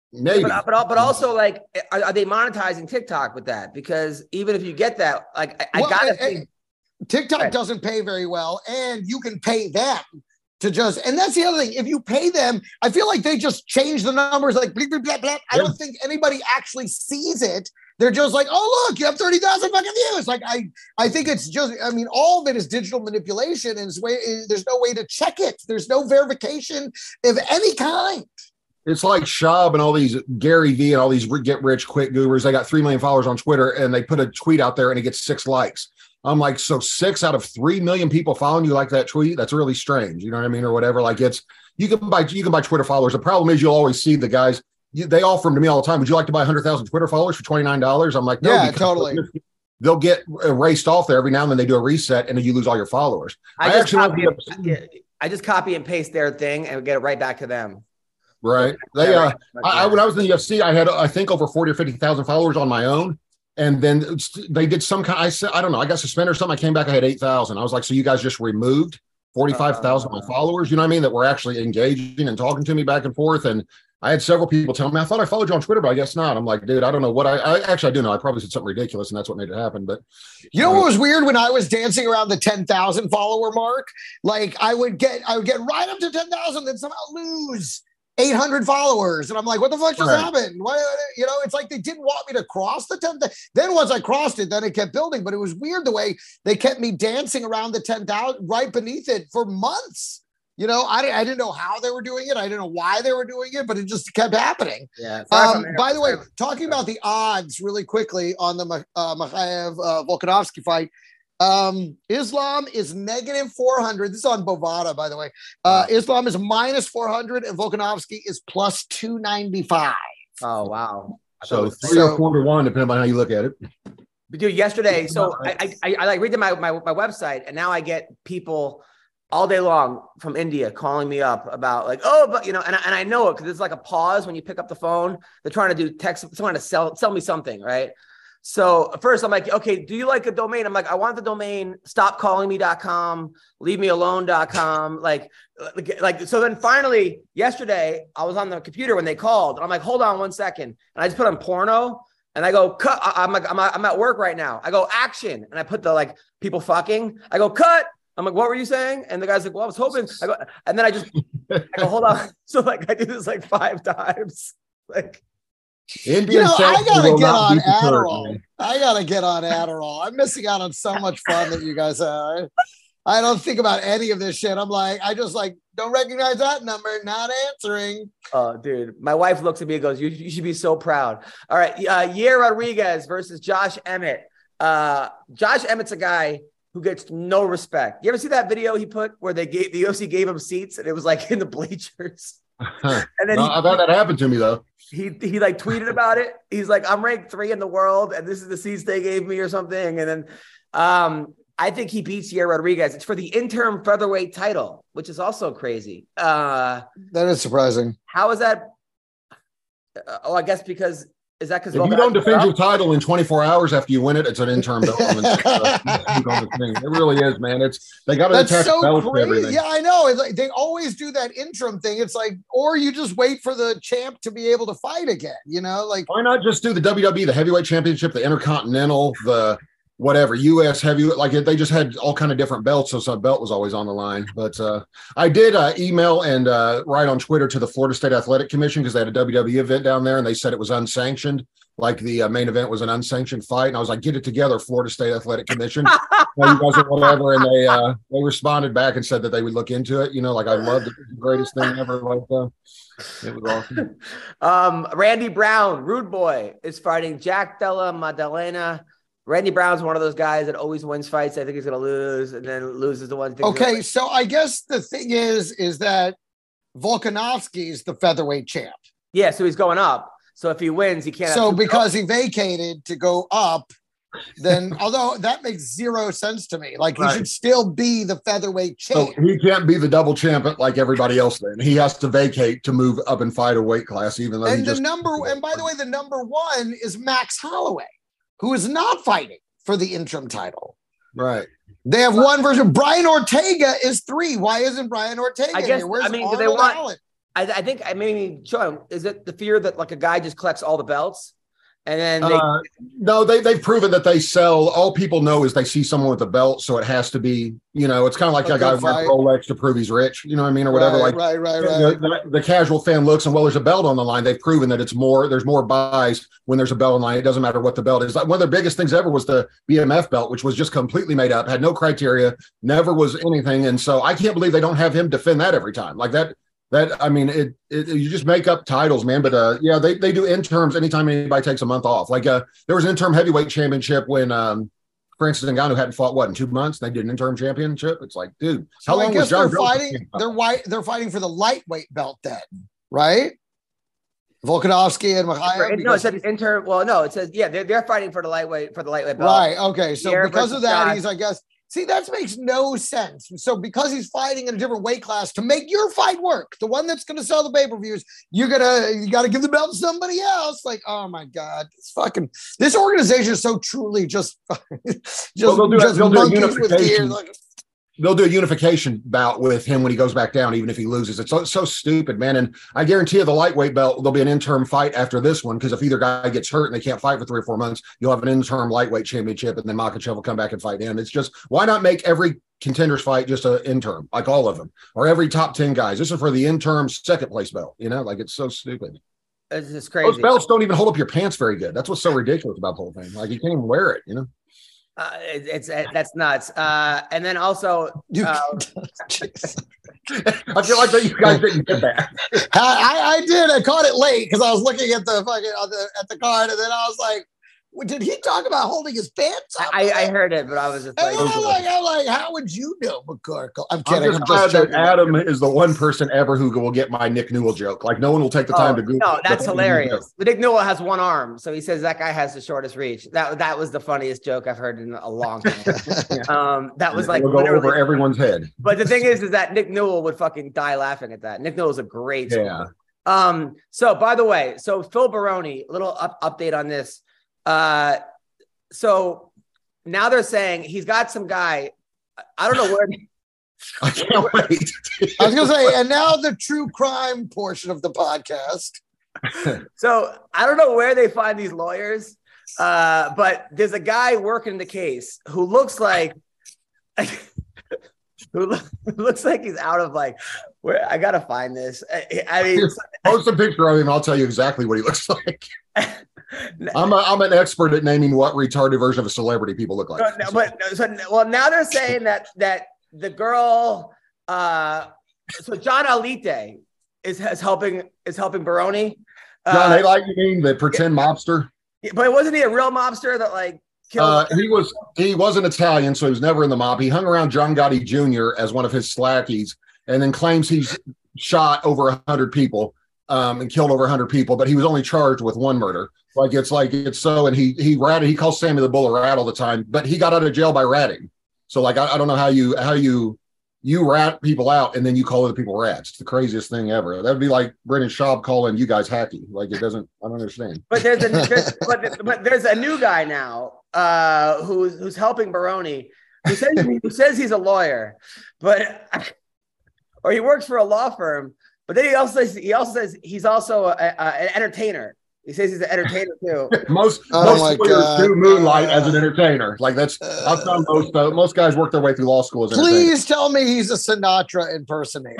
Speaker 8: Maybe.
Speaker 7: But, but, but also, like, are, are they monetizing TikTok with that? Because even if you get that, like, I,
Speaker 4: well,
Speaker 7: I gotta
Speaker 4: I, I,
Speaker 7: think.
Speaker 4: TikTok
Speaker 7: Right.
Speaker 4: doesn't pay very well, and you can pay them to just, and that's the other thing. If you pay them, I feel like they just change the numbers, like blah, blah, blah, blah. I
Speaker 8: Yeah.
Speaker 4: don't think anybody actually sees it. They're just like, oh, look, you have thirty thousand fucking views. Like, I, I think it's just, I mean, all of it is digital manipulation, and it's way, there's no way to check it. There's no verification of any kind.
Speaker 8: It's like Schaub and all these Gary Vee and all these get rich quick gurus. They got three million followers on Twitter, and they put a tweet out there and it gets six likes. I'm like, so six out of three million people following you like that tweet? That's really strange. You know what I mean? Or whatever. Like, it's, you can buy, you can buy Twitter followers. The problem is you'll always see the guys, you, they offer them to me all the time. Would you like to buy one hundred thousand Twitter followers for twenty-nine dollars? I'm like, no,
Speaker 4: Yeah,
Speaker 8: because
Speaker 4: totally.
Speaker 8: They'll get erased off there every now and then. They do a reset and then you lose all your followers.
Speaker 7: I,
Speaker 8: I,
Speaker 7: just
Speaker 8: actually
Speaker 7: copy
Speaker 8: want
Speaker 7: and,
Speaker 8: to
Speaker 7: I just copy and paste their thing and get it right back to them.
Speaker 8: Right. They, uh, I, I, when I was in the U F C, I had, I think, over forty or fifty thousand followers on my own. And then they did some kind, I said, I don't know, I got suspended or something. I came back, I had eight thousand. I was like, so you guys just removed forty-five thousand of my followers, you know what I mean? That were actually engaging and talking to me back and forth. And I had several people tell me, I thought I followed you on Twitter, but I guess not. I'm like, dude, I don't know what I, I actually, I do know. I probably said something ridiculous and that's what made it happen. But
Speaker 4: you know what was weird when I was dancing around the ten thousand follower mark? Like, I would get, I would get right up to ten thousand, then somehow lose eight hundred followers. And I'm like, what the fuck just
Speaker 8: Right.
Speaker 4: happened? What, you know, it's like they didn't want me to cross the ten. Then once I crossed it, then it kept building. But it was weird the way they kept me dancing around the ten thousand, right beneath it for months. You know, I, I didn't know how they were doing it. I didn't know why they were doing it, but it just kept happening.
Speaker 7: Yeah.
Speaker 4: Um, by the way, talking about the odds really quickly on the uh, Makhachev uh, Volkanovski fight, um, Islam is negative four hundred. This is on Bovada, by the way. Uh, Islam is minus four hundred and Volkanovski is plus two ninety-five.
Speaker 7: Oh, wow.
Speaker 8: so three or four to one, depending on how you look at it.
Speaker 7: But dude, yesterday, so I, I, I like read my, my, my website and now I get people all day long from India calling me up about like, oh, but you know, and I, and I know it because it's like a pause when you pick up the phone. They're trying to do text, someone to sell, sell me something, right? So first I'm like, okay, do you like a domain? I'm like, I want the domain stop calling me dot com, leave me alone dot com. Like, like, like, so then finally yesterday I was on the computer when they called and I'm like, hold on one second. And I just put on porno and I go, cut. I- I'm like, I'm, I'm at work right now. I go action. And I put the like people fucking, I go cut. I'm like, what were you saying? And the guy's like, well, I was hoping. I go, and then I just, I go, hold on. So like, I do this like five times. Like,
Speaker 8: Indian
Speaker 4: You know, I
Speaker 8: sex
Speaker 4: gotta
Speaker 8: will
Speaker 4: get
Speaker 8: not
Speaker 4: on
Speaker 8: be deterred,
Speaker 4: Adderall.
Speaker 8: man.
Speaker 4: I gotta get on Adderall. I'm missing out on so much fun that you guys have. I don't think about any of this shit. I'm like, I just like don't recognize that number, not answering.
Speaker 7: oh, dude, my wife looks at me and goes, you, you should be so proud. All right. Uh, Yair Rodriguez versus Josh Emmett. Uh, Josh Emmett's a guy who gets no respect. You ever see that video he put where they gave the U F C gave him seats and it was like in the bleachers? And then
Speaker 8: No,
Speaker 7: he,
Speaker 8: I've had that happen to me though.
Speaker 7: he he like tweeted about it. He's like, I'm ranked three in the world, and this is the seats they gave me or something. And then um, I think he beats Yair Rodriguez. It's for the interim featherweight title, which is also crazy. Uh,
Speaker 4: That is surprising.
Speaker 7: how is that? Uh, oh, I guess because is that because
Speaker 8: If you don't defend your title in twenty-four hours after you win it, it's an interim belt. It really is, man. It's they got to
Speaker 4: That's
Speaker 8: attach
Speaker 4: so
Speaker 8: belts to
Speaker 4: crazy.
Speaker 8: everything.
Speaker 4: Yeah, I know. It's like they always do that interim thing. It's like, or you just wait for the champ to be able to fight again. You know, like
Speaker 8: Why not just do the W W E, the heavyweight championship, the intercontinental, the whatever, U S heavyweight? Like they just had all kind of different belts, so some belt was always on the line. But uh, I did uh, email and uh, write on Twitter to the Florida State Athletic Commission because they had a W W E event down there, and they said it was unsanctioned. Like the uh, main event was an unsanctioned fight, and I was like, "Get it together, Florida State Athletic Commission." Well, you guys are whatever, and they uh, they responded back and said that they would look into it. You know, like I loved it, it was the greatest thing ever. Like uh, it was awesome.
Speaker 7: Um, Randy Brown, Rude Boy, is fighting Jack Della Maddalena. Randy Brown's one of those guys that always wins fights. I think he's going to lose, and then loses the one.
Speaker 4: okay. So I guess the thing is, is that Volkanovski is the featherweight champ.
Speaker 7: Yeah, so he's going up. So if he wins, he can't.
Speaker 4: So
Speaker 7: have two
Speaker 4: because he vacated to go up, then although that makes zero sense to me, like he
Speaker 8: Right.
Speaker 4: should still be the featherweight
Speaker 8: So
Speaker 4: champ.
Speaker 8: he can't be the double champ like everybody else. Then he has to vacate to move up and fight a weight class, even though he
Speaker 4: And the
Speaker 8: just
Speaker 4: number, and by the way, the number one is Max Holloway, who is not fighting for the interim title.
Speaker 8: right.
Speaker 4: They have one version. Brian Ortega is three. Why isn't Brian Ortega
Speaker 7: I guess-
Speaker 4: here? Where's
Speaker 7: I mean, do
Speaker 4: Arnold
Speaker 7: they want-
Speaker 4: Allen?
Speaker 7: I, I think I maybe show him. Is it the fear that like a guy just collects all the belts? And then they,
Speaker 8: uh, no, they they've proven that they sell. All people know is they see someone with a belt, so it has to be, you know, it's kind of like a, a guy wearing Rolex to prove he's rich, you know what I mean, or whatever.
Speaker 4: Right,
Speaker 8: like,
Speaker 4: right, right, right.
Speaker 8: The, the, the casual fan looks and well, there's a belt on the line. They've proven that it's more. There's more buys when there's a belt on the line. It doesn't matter what the belt is. Like one of the biggest things ever was the B M F belt, which was just completely made up, had no criteria, never was anything, and so I can't believe they don't have him defend that every time like that. That I mean, it, it you just make up titles, man. But uh, yeah, they they do interims anytime anybody takes a month off. Like uh, there was an interim heavyweight championship when um, Francis Ngannou hadn't fought what in two months. They did an interim championship. It's like, dude, how
Speaker 4: so
Speaker 8: long
Speaker 4: I guess
Speaker 8: was John
Speaker 4: they're fighting? They're white. They're fighting for the lightweight belt then, right? Volkanovski and Makhachev.
Speaker 7: No, it said interim. Well, no, it says yeah, they're they're fighting for the lightweight for the lightweight belt.
Speaker 4: Right. Okay. So
Speaker 7: Pierre
Speaker 4: because of that,
Speaker 7: John.
Speaker 4: he's I guess. See, that makes no sense. So because he's fighting in a different weight class to make your fight work, the one that's going to sell the pay-per-views, you're gonna you got to give the belt to somebody else. Like, oh my god, it's fucking this organization is so truly just just,
Speaker 8: well, they'll do,
Speaker 4: just
Speaker 8: they'll
Speaker 4: monkeys
Speaker 8: do
Speaker 4: with gears. Like,
Speaker 8: they'll do a unification bout with him when he goes back down, even if he loses. It's so, so stupid, man. And I guarantee you the lightweight belt, there'll be an interim fight after this one, because if either guy gets hurt and they can't fight for three or four months, you'll have an interim lightweight championship, and then Makhachev will come back and fight him. It's just, why not make every contenders fight just an interim, like all of them, or every top ten guys? This is for the interim second place belt, you know, like it's so stupid.
Speaker 7: It's just crazy.
Speaker 8: Those belts don't even hold up your pants very good. That's what's so ridiculous about the whole thing. Like you can't even wear it, you know?
Speaker 7: Uh, it, it's it, that's nuts. Uh, and then also, uh,
Speaker 8: I feel like that you guys didn't get that.
Speaker 4: I, I did. I caught it late because I was looking at the fucking on the, at the card, and then I was like, did he talk about holding his pants up?
Speaker 7: I, I heard it, but I was just like,
Speaker 4: and I'm like, I'm like, how would you know, McCorkle? I'm kidding.
Speaker 8: I'm just, I'm just glad that Adam is the one person ever who will get my Nick Newell joke. Like no one will take the time
Speaker 7: oh,
Speaker 8: to Google.
Speaker 7: No, that's hilarious. But Nick Newell has one arm, so he says that guy has the shortest reach. That that was the funniest joke I've heard in a long time. um, that was like
Speaker 8: It'll go over everyone's head.
Speaker 7: But the thing is, is that Nick Newell would fucking die laughing at that. Nick Newell is a great.
Speaker 8: Yeah.
Speaker 7: Story. Um. So by the way, so Phil Baroni, little up, update on this. Uh. So now they're saying he's got some guy. I don't know where.
Speaker 8: I can't wait.
Speaker 4: I was going to say, and now the true crime portion of the podcast.
Speaker 7: So I don't know where they find these lawyers, uh, but there's a guy working the case who looks like, who lo- looks like he's out of like, where I got to find this. I, I mean,
Speaker 8: post a picture of him. I'll tell you exactly what he looks like. I'm a, I'm an expert at naming what retarded version of a celebrity people look like.
Speaker 7: No, no, but so, well, now they're saying that that the girl, uh, so John Alite is, is helping is helping Baroni. Uh,
Speaker 8: John, they like you mean the pretend yeah, mobster,
Speaker 7: but wasn't he a real mobster that like killed?
Speaker 8: Uh, he was he wasn't Italian, so he was never in the mob. He hung around John Gotti Junior as one of his slackies, and then claims he's shot over a hundred people. Um, and killed over a hundred people, but he was only charged with one murder. Like it's like it's so, and he he ratted. He calls Sammy the Bull a rat all the time, but he got out of jail by ratting. So like I, I don't know how you how you you rat people out and then you call other people rats. It's the craziest thing ever. That'd be like Brendan Schaub calling you guys hacky. Like it doesn't. I don't understand.
Speaker 7: But there's a there's, but, but there's a new guy now uh, who's who's helping Baroni, who says who says he's a lawyer, but or he works for a law firm. But then he also says, he also says he's also a, a, an entertainer. He says he's an entertainer too.
Speaker 8: most
Speaker 4: oh
Speaker 8: most lawyers do moonlight uh, as an entertainer. Like that's uh, I've found most uh, most guys work their way through law school as
Speaker 4: please tell me he's a Sinatra impersonator.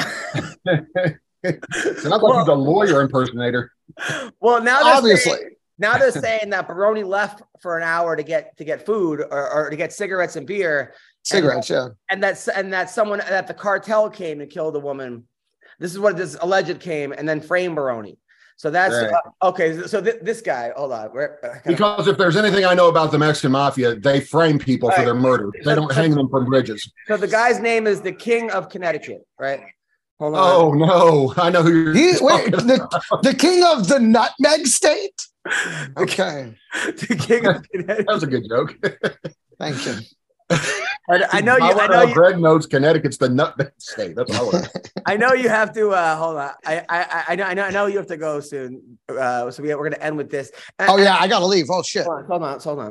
Speaker 8: It's not like he's a lawyer impersonator.
Speaker 7: Well, now they're
Speaker 4: obviously
Speaker 7: saying, now they're saying that Baroni left for an hour to get to get food or, or to get cigarettes and beer.
Speaker 4: Cigarettes,
Speaker 7: and,
Speaker 4: yeah.
Speaker 7: And that's and that someone that the cartel came and killed a woman. This is what this alleged came and then framed Baroni. So that's
Speaker 8: right.
Speaker 7: uh, okay. So th- this guy, hold on. Where, uh,
Speaker 8: because if there's anything I know about the Mexican mafia, they frame people right. for their murder. They don't hang them from bridges.
Speaker 7: So the guy's name is the King of Connecticut, right?
Speaker 8: Hold on. Oh no, I know who you're.
Speaker 4: He, wait, the, the King of the Nutmeg State. Okay,
Speaker 7: the King of Connecticut.
Speaker 8: That was a good joke.
Speaker 4: Thank you.
Speaker 7: I, I know you. I,
Speaker 8: I know, know you, Greg knows Connecticut's the nutmeg state. That's all. I,
Speaker 7: I know you have to. Uh, hold on. I, I I know I know I know you have to go soon. Uh, so we we're gonna end with this.
Speaker 4: And, oh yeah, I gotta leave. Oh shit.
Speaker 7: Hold on. Hold on. Hold on.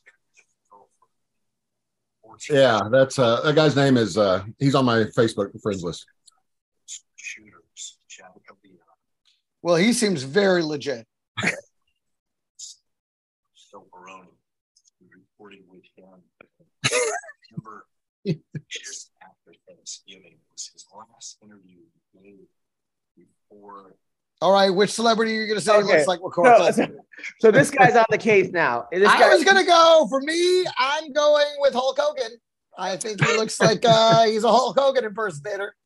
Speaker 8: Yeah, that's uh, that guy's name is. Uh, he's on my Facebook friends list.
Speaker 11: Shooters,
Speaker 4: Well, he seems very legit.
Speaker 11: So Baroni, reporting with him. Remember, just after Thanksgiving was his last interview before.
Speaker 4: All right, which celebrity are you going to say
Speaker 7: Okay.
Speaker 4: looks like McCoy?
Speaker 7: So, so, so this guy's on the case now. This guy,
Speaker 4: I was going to go, for me, I'm going with Hulk Hogan. I think he looks like uh, he's a Hulk Hogan impersonator.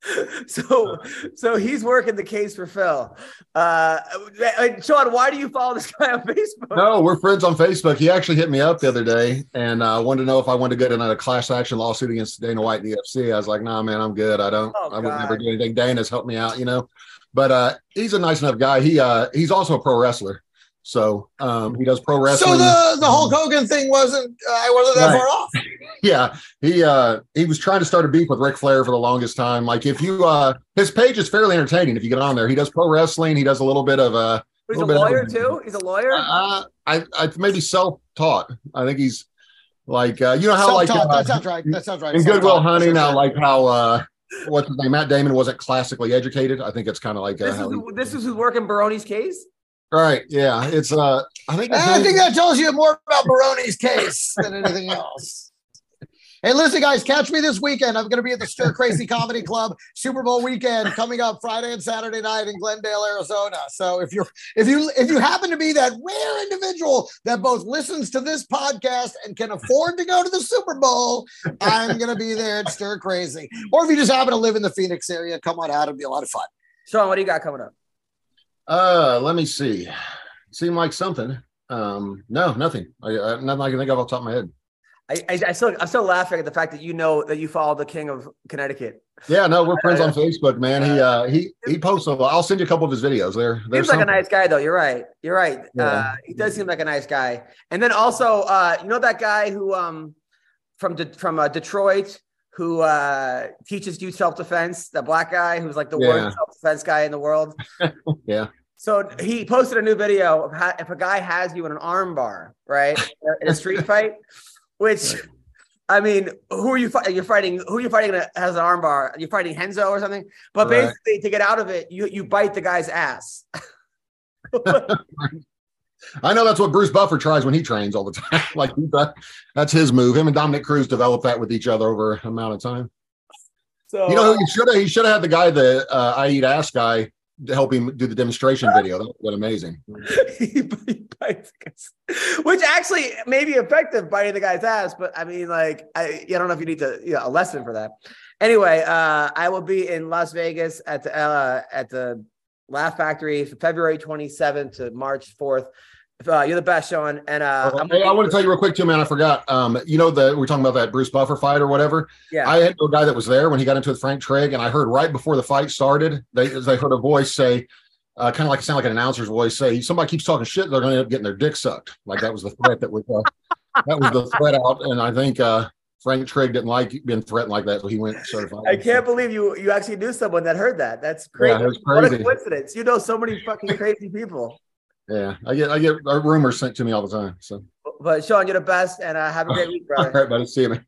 Speaker 7: So, so he's working the case for Phil. Uh, Sean, why do you follow this guy on Facebook?
Speaker 8: No, we're friends on Facebook. He actually hit me up the other day and uh, wanted to know if I wanted to get in a class action lawsuit against Dana White and the U F C. I was like, nah, man, I'm good. I don't,
Speaker 7: Oh,
Speaker 8: I would
Speaker 7: God.
Speaker 8: never do anything. Dana's helped me out, you know, but uh, he's a nice enough guy. He uh, he's also a pro wrestler. So um, he does pro wrestling.
Speaker 4: So the, the Hulk Hogan thing wasn't, uh, I wasn't that
Speaker 8: Right.
Speaker 4: far off.
Speaker 8: Yeah, he uh he was trying to start a beef with Ric Flair for the longest time. Like if you uh his page is fairly entertaining if you get on there. He does pro wrestling. He does a little bit of uh
Speaker 7: He's a
Speaker 8: little bit of
Speaker 7: lawyer
Speaker 8: everything.
Speaker 7: too. He's a lawyer.
Speaker 8: Uh, I I maybe self-taught. I think he's like uh, you know how like
Speaker 4: Self-taught,
Speaker 8: uh,
Speaker 4: that sounds right. That sounds right.
Speaker 8: in Good Will
Speaker 4: Self-taught.
Speaker 8: Hunting,
Speaker 4: That's
Speaker 8: now
Speaker 4: right.
Speaker 8: like how uh what's his name? Matt Damon wasn't classically educated. I think it's kind of like uh,
Speaker 7: this is
Speaker 8: how he-
Speaker 7: who, this is who's working Baroni's case.
Speaker 8: right. Yeah, it's uh I think his
Speaker 4: I
Speaker 8: name-
Speaker 4: think that tells you more about Baroni's case than anything else. Hey, listen, guys, catch me this weekend. I'm going to be at the Stir Crazy Comedy Club Super Bowl weekend coming up Friday and Saturday night in Glendale, Arizona. So if you're if you if you happen to be that rare individual that both listens to this podcast and can afford to go to the Super Bowl, I'm going to be there at Stir Crazy. Or if you just happen to live in the Phoenix area, come on out. It'll be a lot of fun.
Speaker 7: Sean, what do you got coming up?
Speaker 8: Uh, let me see. Seemed like something. Um, no, nothing. I, I, nothing I can think of off the top of my head.
Speaker 7: I, I, I still, I'm still laughing at the fact that you know that you follow the king of Connecticut.
Speaker 8: Yeah, no, we're friends on Facebook, man. He uh he he posts a lot. I'll send you a couple of his videos. There, there's
Speaker 7: Seems like a
Speaker 8: something.
Speaker 7: nice guy, though. You're right. You're right.
Speaker 8: Yeah.
Speaker 7: Uh, he does seem like a nice guy. And then also, uh, you know that guy who um from De- from uh, Detroit who uh, teaches you self defense. The black guy who's like the
Speaker 8: Yeah.
Speaker 7: worst self defense guy in the world.
Speaker 8: Yeah.
Speaker 7: So he posted a new video of how, if a guy has you in an arm bar, right, in a street fight, which, I mean, who are you fighting? You're fighting, who are you fighting that has an arm bar? You're fighting Henzo or something? But
Speaker 8: Right.
Speaker 7: basically, to get out of it, you, you bite the guy's ass.
Speaker 8: I know that's what Bruce Buffer tries when he trains all the time. Like that, that's his move. Him and Dominic Cruz developed that with each other over an amount of time.
Speaker 7: So
Speaker 8: You know, who he should have he should have had the guy, the uh, I eat ass guy, to help him do the demonstration video. That would have been amazing.
Speaker 7: he bites the guy's- which actually may be effective biting the guy's ass, but I mean, like, I, I don't know if you need to, you know, a lesson for that. Anyway, uh, I will be in Las Vegas at the uh, at the Laugh Factory from February twenty-seventh to March fourth. Uh, you're the best, Sean. And uh, I'm
Speaker 8: Hey, I want to tell you real quick too, man. I forgot. Um, you know that we're talking about that Bruce Buffer fight or whatever.
Speaker 7: Yeah.
Speaker 8: I had a guy that was there when he got into it with Frank Trigg, and I heard right before the fight started, they they heard a voice say, uh, kind of like sound like an announcer's voice say, somebody keeps talking shit, they're going to end up getting their dick sucked. Like that was the threat that was uh, that was the threat out, and I think uh, Frank Trigg didn't like being threatened like that, so he went certified.
Speaker 7: I can't believe you you actually knew someone that heard that. That's crazy.
Speaker 8: Yeah, it was
Speaker 7: What a
Speaker 8: crazy.
Speaker 7: coincidence. You know so many fucking crazy people.
Speaker 8: Yeah, I get I get uh, rumors sent to me all the time. So
Speaker 7: But Sean, you're the best, and uh, have a great week, brother.
Speaker 8: all right, buddy, see you, man.